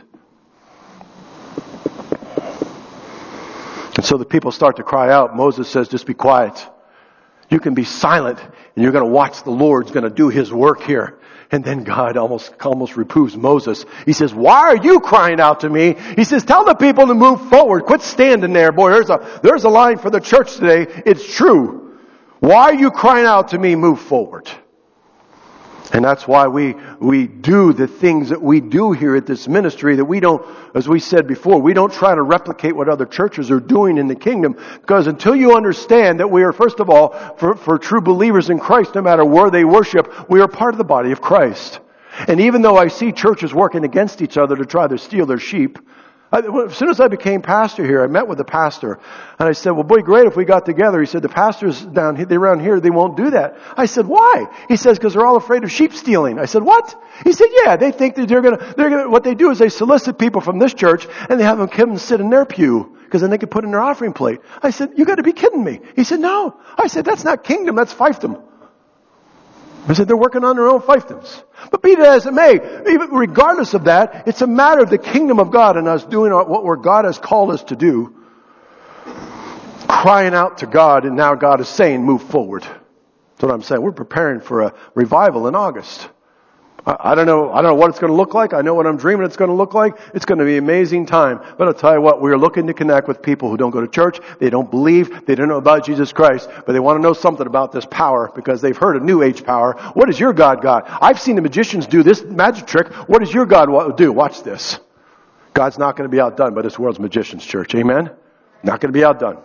B: And so the people start to cry out. Moses says, just be quiet. You can be silent and you're going to watch the Lord's going to do His work here. And then God almost reproves Moses. He says, why are you crying out to me? He says, tell the people to move forward. Quit standing there. Boy, there's a line for the church today. It's true. Why are you crying out to me? Move forward. And that's why we do the things that we do here at this ministry, that we don't, as we said before, we don't try to replicate what other churches are doing in the kingdom. Because until you understand that we are, first of all, for true believers in Christ, no matter where they worship, we are part of the body of Christ. And even though I see churches working against each other to try to steal their sheep, As soon as I became pastor here, I met with the pastor. And I said, well, boy, great if we got together. He said, the pastors down here, around here, they won't do that. I said, why? He says, because they're all afraid of sheep stealing. I said, what? He said, yeah, they think that they're gonna, what they do is they solicit people from this church and they have them come and sit in their pew because then they can put in their offering plate. I said, you gotta be kidding me. He said, no. I said, that's not kingdom, that's fiefdom. I said, they're working on their own fiefdoms. But be that as it may, even regardless of that, it's a matter of the kingdom of God and us doing what God has called us to do, crying out to God, and now God is saying, move forward. That's what I'm saying. We're preparing for a revival in August. I don't know what it's going to look like. I know what I'm dreaming it's going to look like. It's going to be an amazing time. But I'll tell you what, we are looking to connect with people who don't go to church, they don't believe, they don't know about Jesus Christ, but they want to know something about this power because they've heard of New Age power. What does your God got? I've seen the magicians do this magic trick. What does your God do? Watch this. God's not going to be outdone by this world's magicians, church. Amen? Not going to be outdone.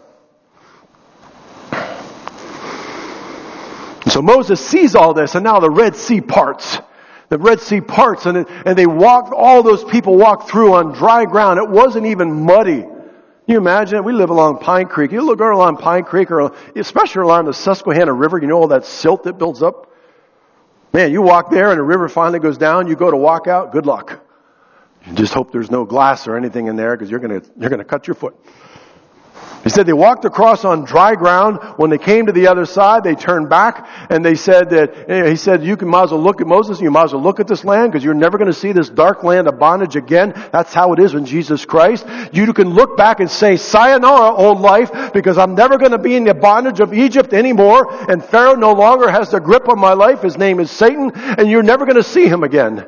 B: So Moses sees all this, and now the Red Sea parts. The Red Sea parts, and they walked, all those people walked through on dry ground. It wasn't even muddy. Can you imagine it? We live along Pine Creek. You look along Pine Creek, or especially along the Susquehanna River, you know all that silt that builds up? Man, you walk there and the river finally goes down, you go to walk out, good luck. You just hope there's no glass or anything in there because you're gonna cut your foot. He said they walked across on dry ground. When they came to the other side, they turned back and they said that, he said, might as well look at Moses, you might as well look at this land because you're never going to see this dark land of bondage again. That's how it is in Jesus Christ. You can look back and say, sayonara, old life, because I'm never going to be in the bondage of Egypt anymore, and Pharaoh no longer has the grip on my life. His name is Satan, and you're never going to see him again.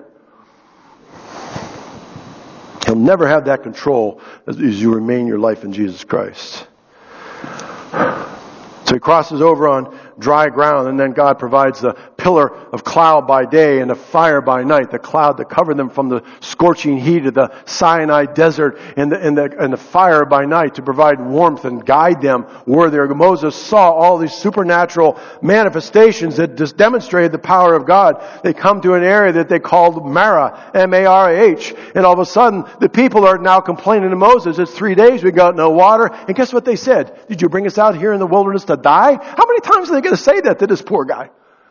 B: He'll never have that control as you remain your life in Jesus Christ. So he crosses over on dry ground, and then God provides the pillar of cloud by day and a fire by night, the cloud that covered them from the scorching heat of the Sinai desert, and the fire by night to provide warmth and guide them where they were. Moses saw all these supernatural manifestations that just demonstrated the power of God. They come to an area that they called Marah, M-A-R-A-H, and all of a sudden the people are now complaining to Moses, it's 3 days, we got no water, and guess what they said? Did you bring us out here in the wilderness to die? How many times are they going to say that to this poor guy?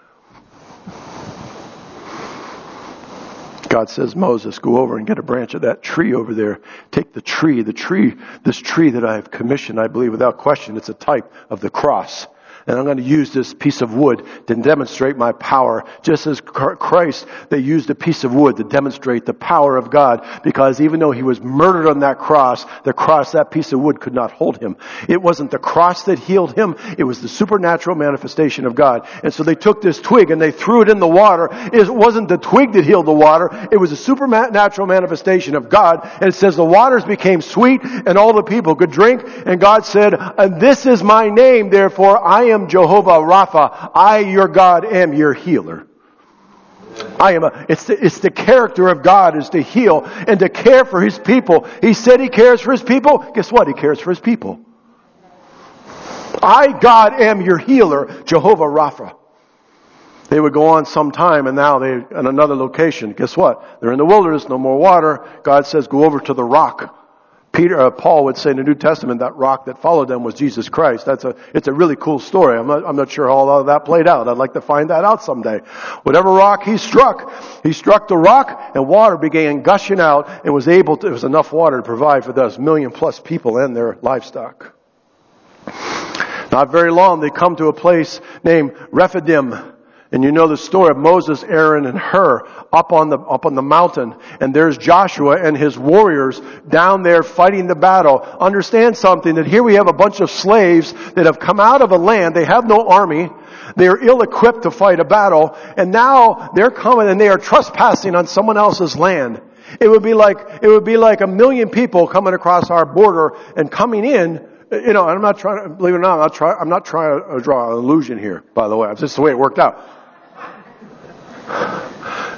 B: God says, Moses, go over and get a branch of that tree over there. Take this tree that I have commissioned, I believe without question, it's a type of the cross. And I'm going to use this piece of wood to demonstrate my power. Just as Christ, they used a piece of wood to demonstrate the power of God. Because even though he was murdered on that cross, that piece of wood could not hold him. It wasn't the cross that healed him. It was the supernatural manifestation of God. And so they took this twig and they threw it in the water. It wasn't the twig that healed the water. It was a supernatural manifestation of God. And it says the waters became sweet and all the people could drink. And God said, this is my name, therefore I am Jehovah Rapha. I, your God, am your healer. It's the character of God is to heal and to care for his people. He said he cares for his people. Guess what? He cares for his people. I, God, am your healer, Jehovah Rapha. They would go on some time, and now they're in another location. Guess what? They're in the wilderness, no more water. God says, go over to the rock. Paul would say in the New Testament that rock that followed them was Jesus Christ. It's a really cool story. I'm not sure how all of that played out. I'd like to find that out someday. Whatever rock he struck the rock and water began gushing out and there was enough water to provide for those 1 million plus people and their livestock. Not very long, they come to a place named Rephidim. And you know the story of Moses, Aaron, and Hur up on the mountain. And there's Joshua and his warriors down there fighting the battle. Understand something, that here we have a bunch of slaves that have come out of a land. They have no army. They are ill-equipped to fight a battle. And now they're coming and they are trespassing on someone else's land. It would be like 1 million people coming across our border and coming in. You know, and I'm not trying to, believe it or not, I'm not trying to draw an illusion here, by the way. It's just the way it worked out.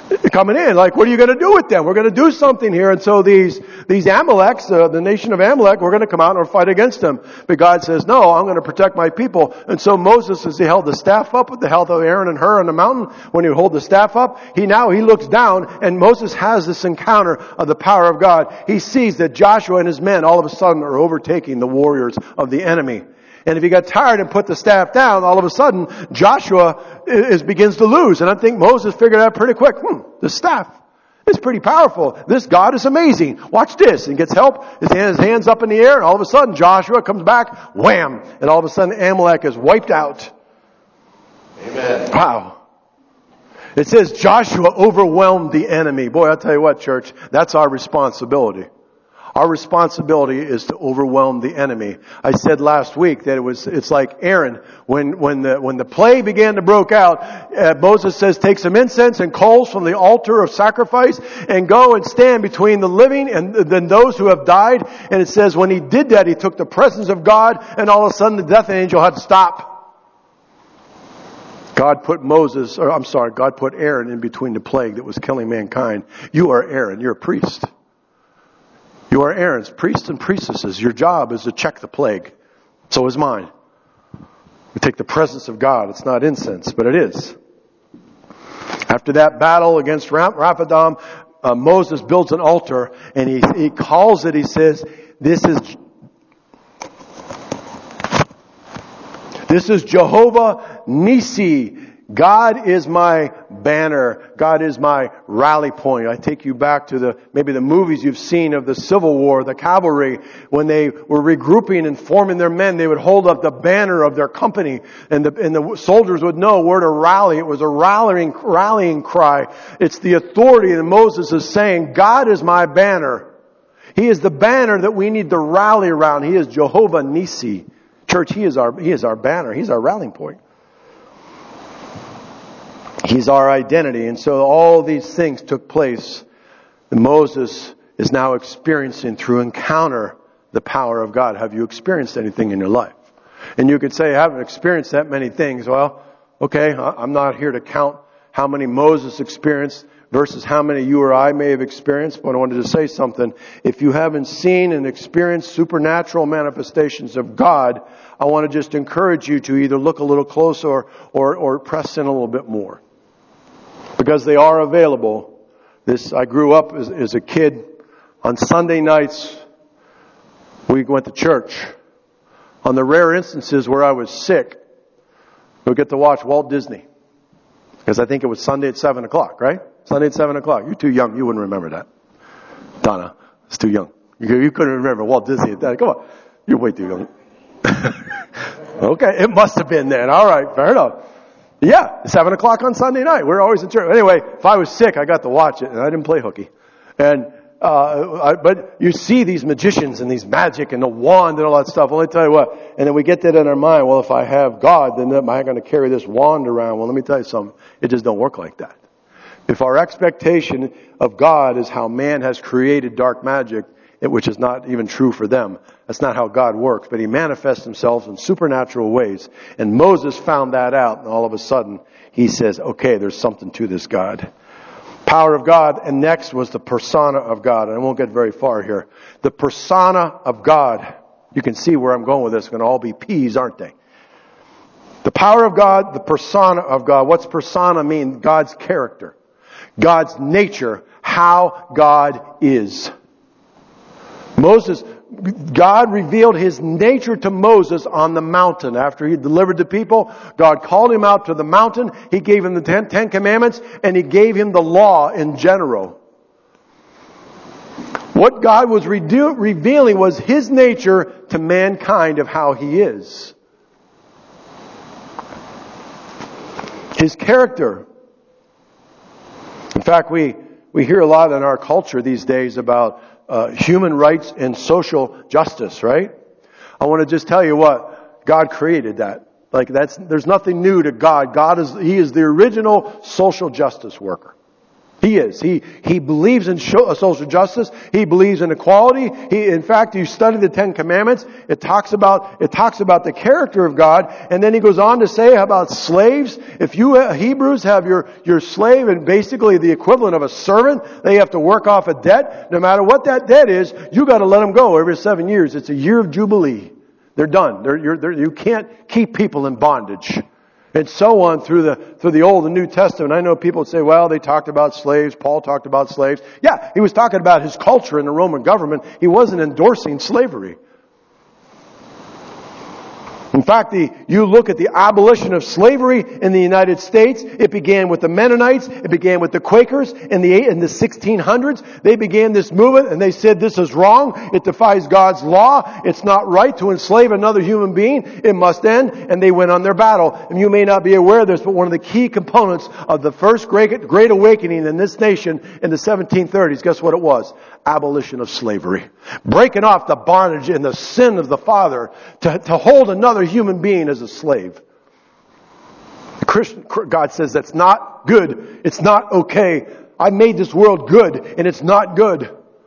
B: coming in. Like, what are you going to do with them? We're going to do something here. And so these Amaleks, the nation of Amalek, we're going to come out and fight against them. But God says, no, I'm going to protect my people. And so Moses, as he held the staff up with the help of Aaron and Hur on the mountain, when he would hold the staff up, he looks down, and Moses has this encounter of the power of God. He sees that Joshua and his men all of a sudden are overtaking the warriors of the enemy. And if he got tired and put the staff down, all of a sudden, Joshua begins to lose. And I think Moses figured out pretty quick, the staff is pretty powerful. This God is amazing. Watch this. And gets help. His hands up in the air, and all of a sudden, Joshua comes back, wham! And all of a sudden, Amalek is wiped out. Amen. Wow. It says Joshua overwhelmed the enemy. Boy, I'll tell you what, church, that's our responsibility. Our responsibility is to overwhelm the enemy. I said last week that it's like Aaron. When the plague began to break out, Moses says, take some incense and coals from the altar of sacrifice and go and stand between the living and then those who have died. And it says when he did that, he took the presence of God, and all of a sudden the death angel had to stop. God put Aaron in between the plague that was killing mankind. You are Aaron. You're a priest. You are Aaron's priests and priestesses. Your job is to check the plague. So is mine. We take the presence of God. It's not incense, but it is. After that battle against Rephidim, Moses builds an altar, and he calls it, he says, this is Jehovah Nissi. God is my banner. God is my rally point. I take you back to maybe the movies you've seen of the Civil War, the cavalry. When they were regrouping and forming their men, they would hold up the banner of their company, and the soldiers would know where to rally. It was a rallying cry. It's the authority that Moses is saying, God is my banner. He is the banner that we need to rally around. He is Jehovah Nissi. Church, He is our banner. He's our rallying point. He's our identity. And so all these things took place that Moses is now experiencing through encounter the power of God. Have you experienced anything in your life? And you could say, I haven't experienced that many things. Well, okay, I'm not here to count how many Moses experienced versus how many you or I may have experienced, but I wanted to say something. If you haven't seen and experienced supernatural manifestations of God, I want to just encourage you to either look a little closer or press in a little bit more. Because they are available. I grew up as a kid. On Sunday nights, we went to church. On the rare instances where I was sick, we'd get to watch Walt Disney. Because I think it was Sunday at 7 o'clock, right? Sunday at 7 o'clock. You're too young. You wouldn't remember that. Donna, it's too young. You couldn't remember Walt Disney at that. Come on. You're way too young. Okay, it must have been then. All right, fair enough. Yeah, 7 o'clock on Sunday night. We're always in church. Anyway, if I was sick, I got to watch it, and I didn't play hooky. But you see these magicians and these magic and the wand and all that stuff. Well, let me tell you what. And then we get that in our mind. Well, if I have God, then am I going to carry this wand around? Well, let me tell you something. It just don't work like that. If our expectation of God is how man has created dark magic, which is not even true for them. That's not how God works. But He manifests Himself in supernatural ways. And Moses found that out. And all of a sudden, he says, okay, there's something to this God. Power of God. And next was the persona of God. And I won't get very far here. The persona of God. You can see where I'm going with this. It's going to all be P's, aren't they? The power of God, the persona of God. What's persona mean? God's character. God's nature. How God is. God revealed His nature to Moses on the mountain. After He delivered the people, God called him out to the mountain. He gave him the Ten Commandments, and He gave him the law in general. What God was revealing was His nature to mankind of how He is. His character. In fact, we hear a lot in our culture these days about human rights and social justice, right? I want to just tell you what, God created that. There's nothing new to God. He is the original social justice worker. He is. He believes in social justice. He believes in equality. In fact, you study the Ten Commandments. It talks about the character of God, and then he goes on to say about slaves. If you Hebrews have your slave and basically the equivalent of a servant, they have to work off a debt. No matter what that debt is, you got to let them go every 7 years. It's a year of jubilee. They're done. You can't keep people in bondage. And so on through the Old and New Testament. I know people say, well, they talked about slaves. Paul talked about slaves. Yeah, he was talking about his culture in the Roman government. He wasn't endorsing slavery. In fact, you look at the abolition of slavery in the United States. It began with the Mennonites. It began with the Quakers in the 1600s. They began this movement and they said this is wrong. It defies God's law. It's not right to enslave another human being. It must end. And they went on their battle. And you may not be aware of this, but one of the key components of the first Great Awakening in this nation in the 1730s, guess what it was? Abolition of slavery. Breaking off the bondage and the sin of the father to hold another human being as a slave. The Christian God says that's not good. It's not okay. I made this world good and it's not good.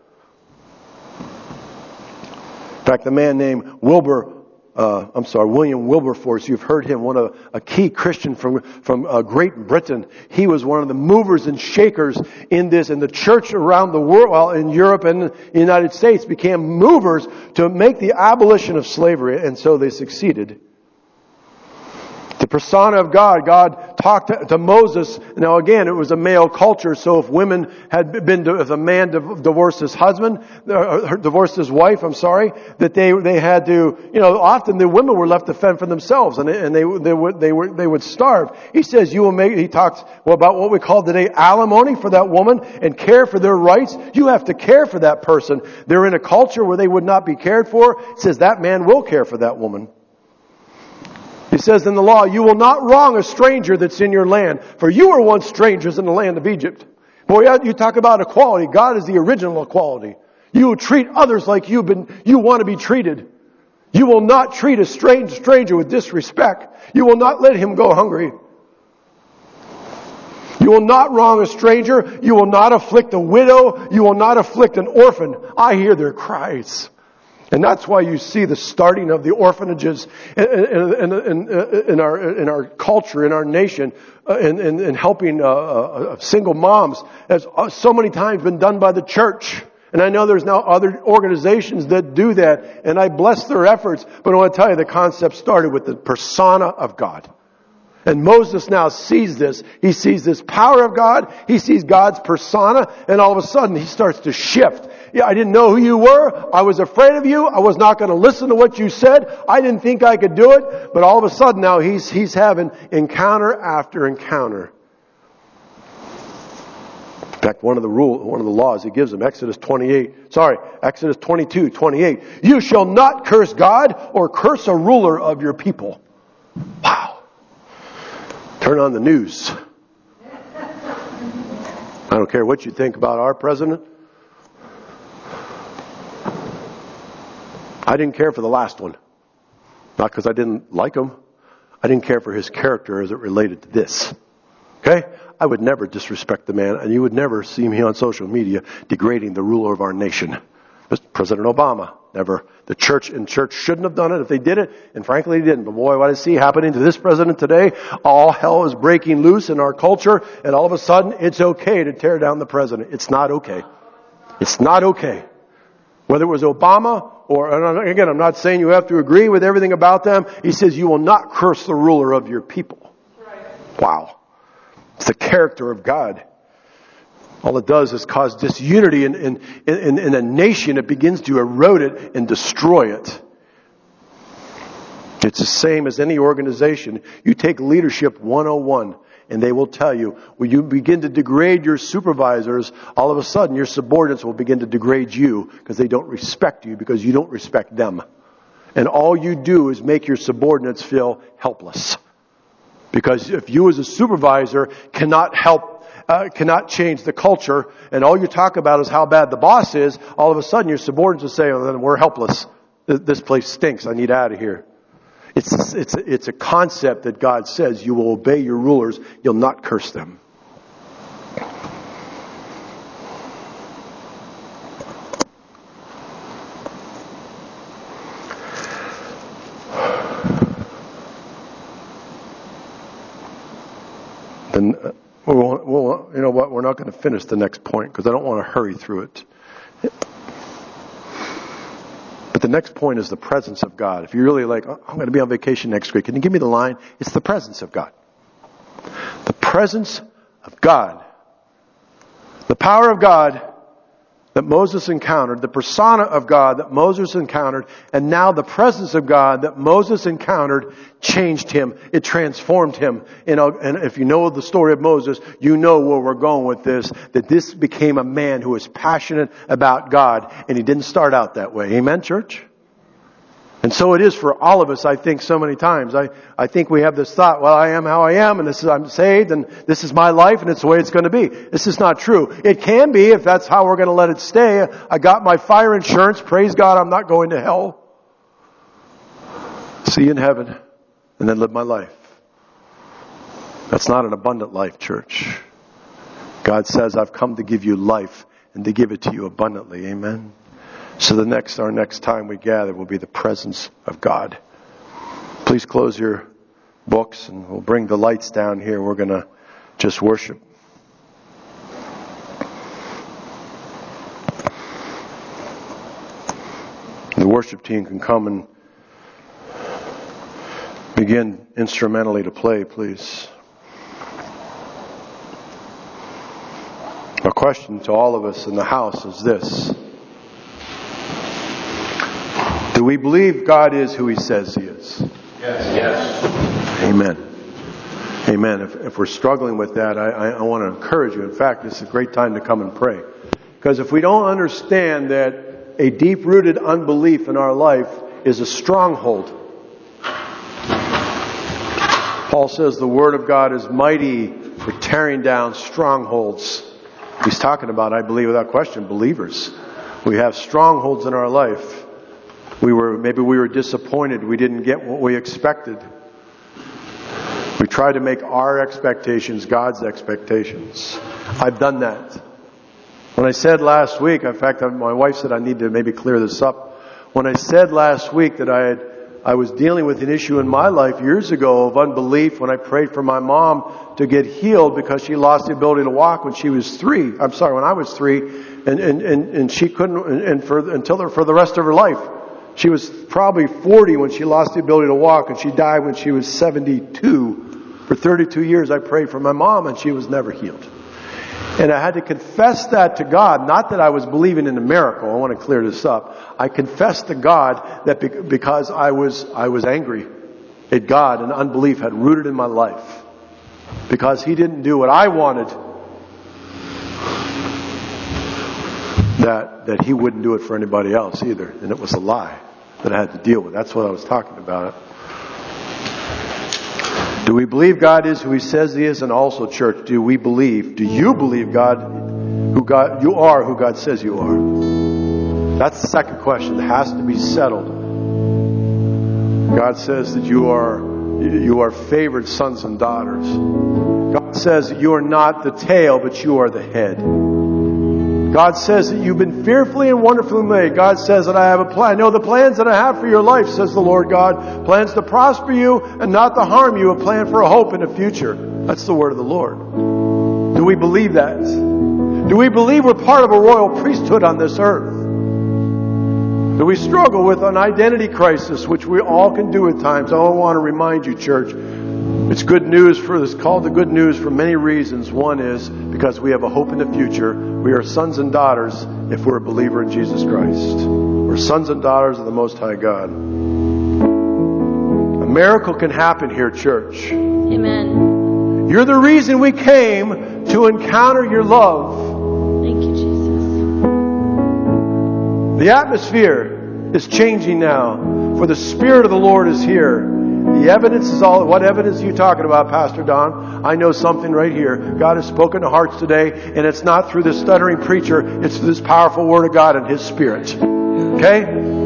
B: In fact, a man named William Wilberforce, you've heard him, a key Christian from Great Britain. He was one of the movers and shakers in this, and the church around the world, well, in Europe and the United States, became movers to make the abolition of slavery, and so they succeeded. The persona of God talked to Moses. Now again, it was a male culture, so if a man divorced his husband, divorced his wife, that they had to, often the women were left to fend for themselves, and they would starve. He says he talks about what we call today alimony for that woman and care for their rights. You have to care for that person. They're in a culture where they would not be cared for. It says that man will care for that woman. He says in the law, you will not wrong a stranger that's in your land, for you were once strangers in the land of Egypt. Boy, you talk about equality. God is the original equality. You will treat others like you want to be treated. You will not treat a stranger with disrespect. You will not let him go hungry. You will not wrong a stranger. You will not afflict a widow. You will not afflict an orphan. I hear their cries. And that's why you see the starting of the orphanages in our culture, in our nation, in helping single moms, has so many times been done by the church. And I know there's now other organizations that do that, and I bless their efforts. But I want to tell you, the concept started with the persona of God. And Moses now sees this. He sees this power of God. He sees God's persona. And all of a sudden, he starts to shift. Yeah, I didn't know who you were. I was afraid of you. I was not going to listen to what you said. I didn't think I could do it. But all of a sudden now, he's having encounter after encounter. In fact, one of the laws he gives them, Exodus 22:28. You shall not curse God or curse a ruler of your people. Wow. Turn on the news. I don't care what you think about our president. I didn't care for the last one. Not because I didn't like him. I didn't care for his character as it related to this. Okay? I would never disrespect the man, and you would never see me on social media degrading the ruler of our nation. President Obama, never. The church shouldn't have done it if they did it, and frankly they didn't. But boy, what I see happening to this president today, all hell is breaking loose in our culture, and all of a sudden it's okay to tear down the president. It's not okay. It's not okay. Whether it was Obama or, again, I'm not saying you have to agree with everything about them. He says you will not curse the ruler of your people. Wow. It's the character of God. All it does is cause disunity in a nation. It begins to erode it and destroy it. It's the same as any organization. You take Leadership 101, and they will tell you, when you begin to degrade your supervisors, all of a sudden your subordinates will begin to degrade you because they don't respect you because you don't respect them. And all you do is make your subordinates feel helpless. Because if you as a supervisor cannot change the culture, and all you talk about is how bad the boss is, all of a sudden your subordinates will say, oh, then we're helpless. This place stinks. I need out of here. It's a concept that God says you will obey your rulers. You'll not curse them. then you know what? We're not going to finish the next point because I don't want to hurry through it. But the next point is the presence of God. If you're really like, oh, I'm going to be on vacation next week, can you give me the line? It's the presence of God. The presence of God. The power of God that Moses encountered, the persona of God that Moses encountered, and now the presence of God that Moses encountered changed him. It transformed him. And if you know the story of Moses, you know where we're going with this, that this became a man who was passionate about God, and he didn't start out that way. Amen, church? And so it is for all of us, I think, so many times. I think we have this thought, well, I am how I am, and I'm saved, and this is my life, and it's the way it's going to be. This is not true. It can be, if that's how we're going to let it stay. I got my fire insurance. Praise God, I'm not going to hell. See you in heaven, and then live my life. That's not an abundant life, church. God says, I've come to give you life, and to give it to you abundantly. Amen? So our next time we gather will be the presence of God. Please close your books and we'll bring the lights down here. We're going to just worship. The worship team can come and begin instrumentally to play, please. A question to all of us in the house is this. Do we believe God is who He says He is?
C: Yes.
B: Amen. Amen. If we're struggling with that, I want to encourage you. In fact, it's a great time to come and pray. Because if we don't understand that a deep-rooted unbelief in our life is a stronghold, Paul says the Word of God is mighty for tearing down strongholds. He's talking about, I believe, without question, believers. We have strongholds in our life. Maybe we were disappointed. We didn't get what we expected. We tried to make our expectations God's expectations. I've done that. When I said last week, in fact, my wife said I need to maybe clear this up. When I said last week that I was dealing with an issue in my life years ago of unbelief when I prayed for my mom to get healed because she lost the ability to walk when she was 3. I'm sorry, when I was 3, and she couldn't, for the rest of her life. She was probably 40 when she lost the ability to walk, and she died when she was 72. For 32 years I prayed for my mom, and she was never healed. And I had to confess that to God, not that I was believing in a miracle. I want to clear this up. I confessed to God that because I was angry at God, and unbelief had rooted in my life. Because He didn't do what I wanted, that He wouldn't do it for anybody else either. And it was a lie that I had to deal with. That's what I was talking about. Do we believe God is who He says He is? And also, church, do you believe you are who God says you are? That's the second question that has to be settled. God says that you are favored sons and daughters. God says that you are not the tail, but you are the head. God says that you've been fearfully and wonderfully made. God says that I have a plan. I know the plans that I have for your life, says the Lord God. Plans to prosper you and not to harm you. A plan for a hope in the future. That's the word of the Lord. Do we believe that? Do we believe we're part of a royal priesthood on this earth? Do we struggle with an identity crisis, which we all can do at times? I want to remind you, church, it's good news it's called the good news for many reasons. One is because we have a hope in the future. We are sons and daughters if we're a believer in Jesus Christ. We're sons and daughters of the Most High God. A miracle can happen here, church.
D: Amen.
B: You're the reason we came to encounter your love.
D: Thank you, Jesus.
B: The atmosphere is changing now, for the Spirit of the Lord is here. The evidence is all. What evidence are you talking about, Pastor Don? I know something right here. God has spoken to hearts today, and it's not through this stuttering preacher. It's through this powerful Word of God and His Spirit. Okay?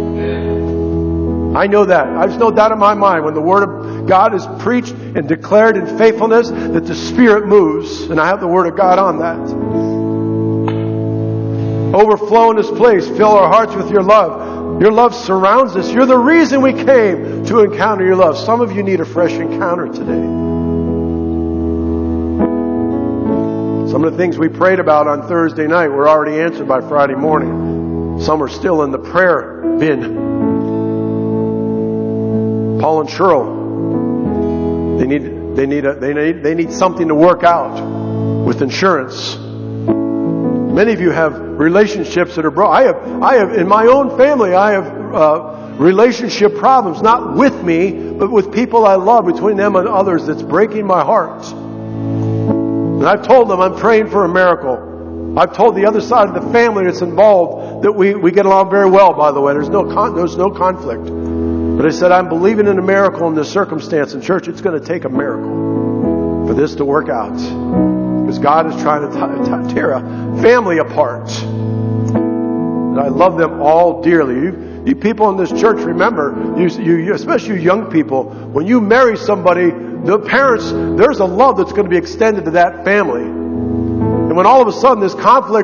B: I know that. There's no doubt in my mind when the Word of God is preached and declared in faithfulness that the Spirit moves, and I have the Word of God on that. Overflow in this place. Fill our hearts with your love. Your love surrounds us. You're the reason we came to encounter your love. Some of you need a fresh encounter today. Some of the things we prayed about on Thursday night were already answered by Friday morning. Some are still in the prayer bin. Paul and Cheryl, they need something to work out with insurance. Many of you have relationships that are broken. I have in my own family, I have relationship problems, not with me, but with people I love, between them and others, that's breaking my heart. And I've told them I'm praying for a miracle. I've told the other side of the family that's involved that we get along very well, by the way. There's no conflict. But I said, I'm believing in a miracle in this circumstance. In church, it's going to take a miracle for this to work out. Because God is trying to tear a family apart. And I love them all dearly. You people in this church, remember, you especially you young people, when you marry somebody, the parents, there's a love that's going to be extended to that family. And when all of a sudden this conflict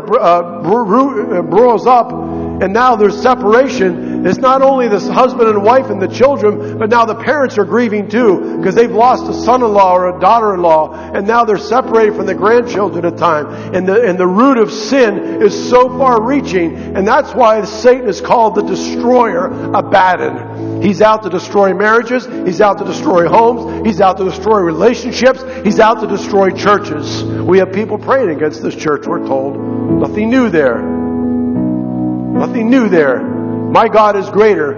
B: brews up, and now there's separation, it's not only this husband and wife and the children, but now the parents are grieving too, because they've lost a son-in-law or a daughter-in-law, and now they're separated from the grandchildren at a time. And the root of sin is so far-reaching, and that's why Satan is called the destroyer, Abaddon. He's out to destroy marriages, he's out to destroy homes, he's out to destroy relationships, he's out to destroy churches. We have people praying against this church, we're told. Nothing new there. Nothing new there. My God is greater.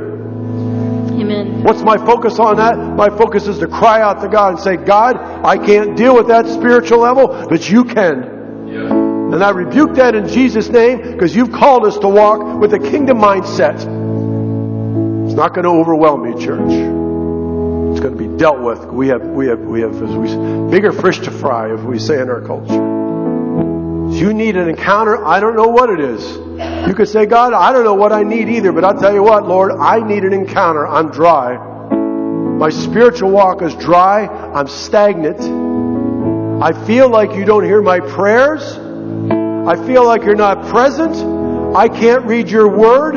D: Amen.
B: What's my focus on that? My focus is to cry out to God and say, God, I can't deal with that spiritual level, but you can.
C: Yeah.
B: And I rebuke that in Jesus' name, because you've called us to walk with a kingdom mindset. It's not going to overwhelm me, church. It's going to be dealt with. We have bigger fish to fry, if we say in our culture. If you need an encounter, I don't know what it is. You could say, God, I don't know what I need either, but I'll tell you what, Lord, I need an encounter. I'm dry. My spiritual walk is dry. I'm stagnant. I feel like you don't hear my prayers. I feel like you're not present. I can't read your word.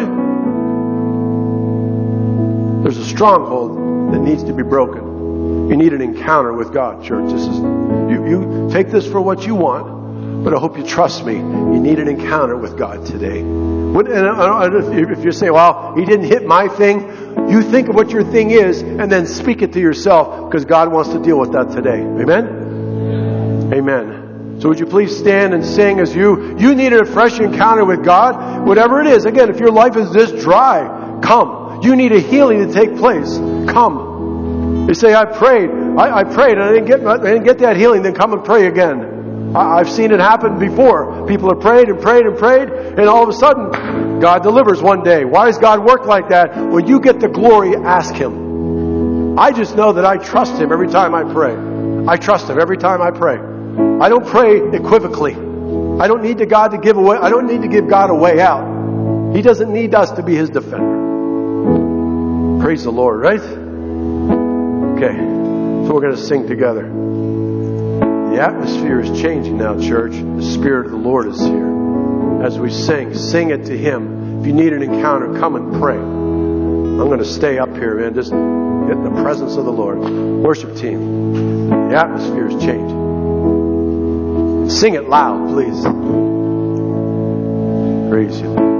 B: There's a stronghold that needs to be broken. You need an encounter with God, church. This is you take this for what you want. But I hope you trust me. You need an encounter with God today. If you say, well, he didn't hit my thing, you think of what your thing is and then speak it to yourself, because God wants to deal with that today. Amen? Amen. So would you please stand and sing as you need a fresh encounter with God, whatever it is. Again, if your life is this dry, come. You need a healing to take place. Come. You say, I prayed and I didn't get that healing, then come and pray again. I've seen it happen before. People have prayed and prayed and prayed, and all of a sudden, God delivers one day. Why does God work like that? When you get the glory, ask Him. I just know that I trust Him every time I pray. I trust Him every time I pray. I don't pray equivocally. I don't need God to give away. I don't need to give God a way out. He doesn't need us to be His defender. Praise the Lord, right? Okay, so we're going to sing together. The atmosphere is changing now, church. The Spirit of the Lord is here. As we sing it to Him. If you need an encounter, come and pray. I'm going to stay up here, man. Just get in the presence of the Lord. Worship team. The atmosphere is changing. Sing it loud, please. Praise You.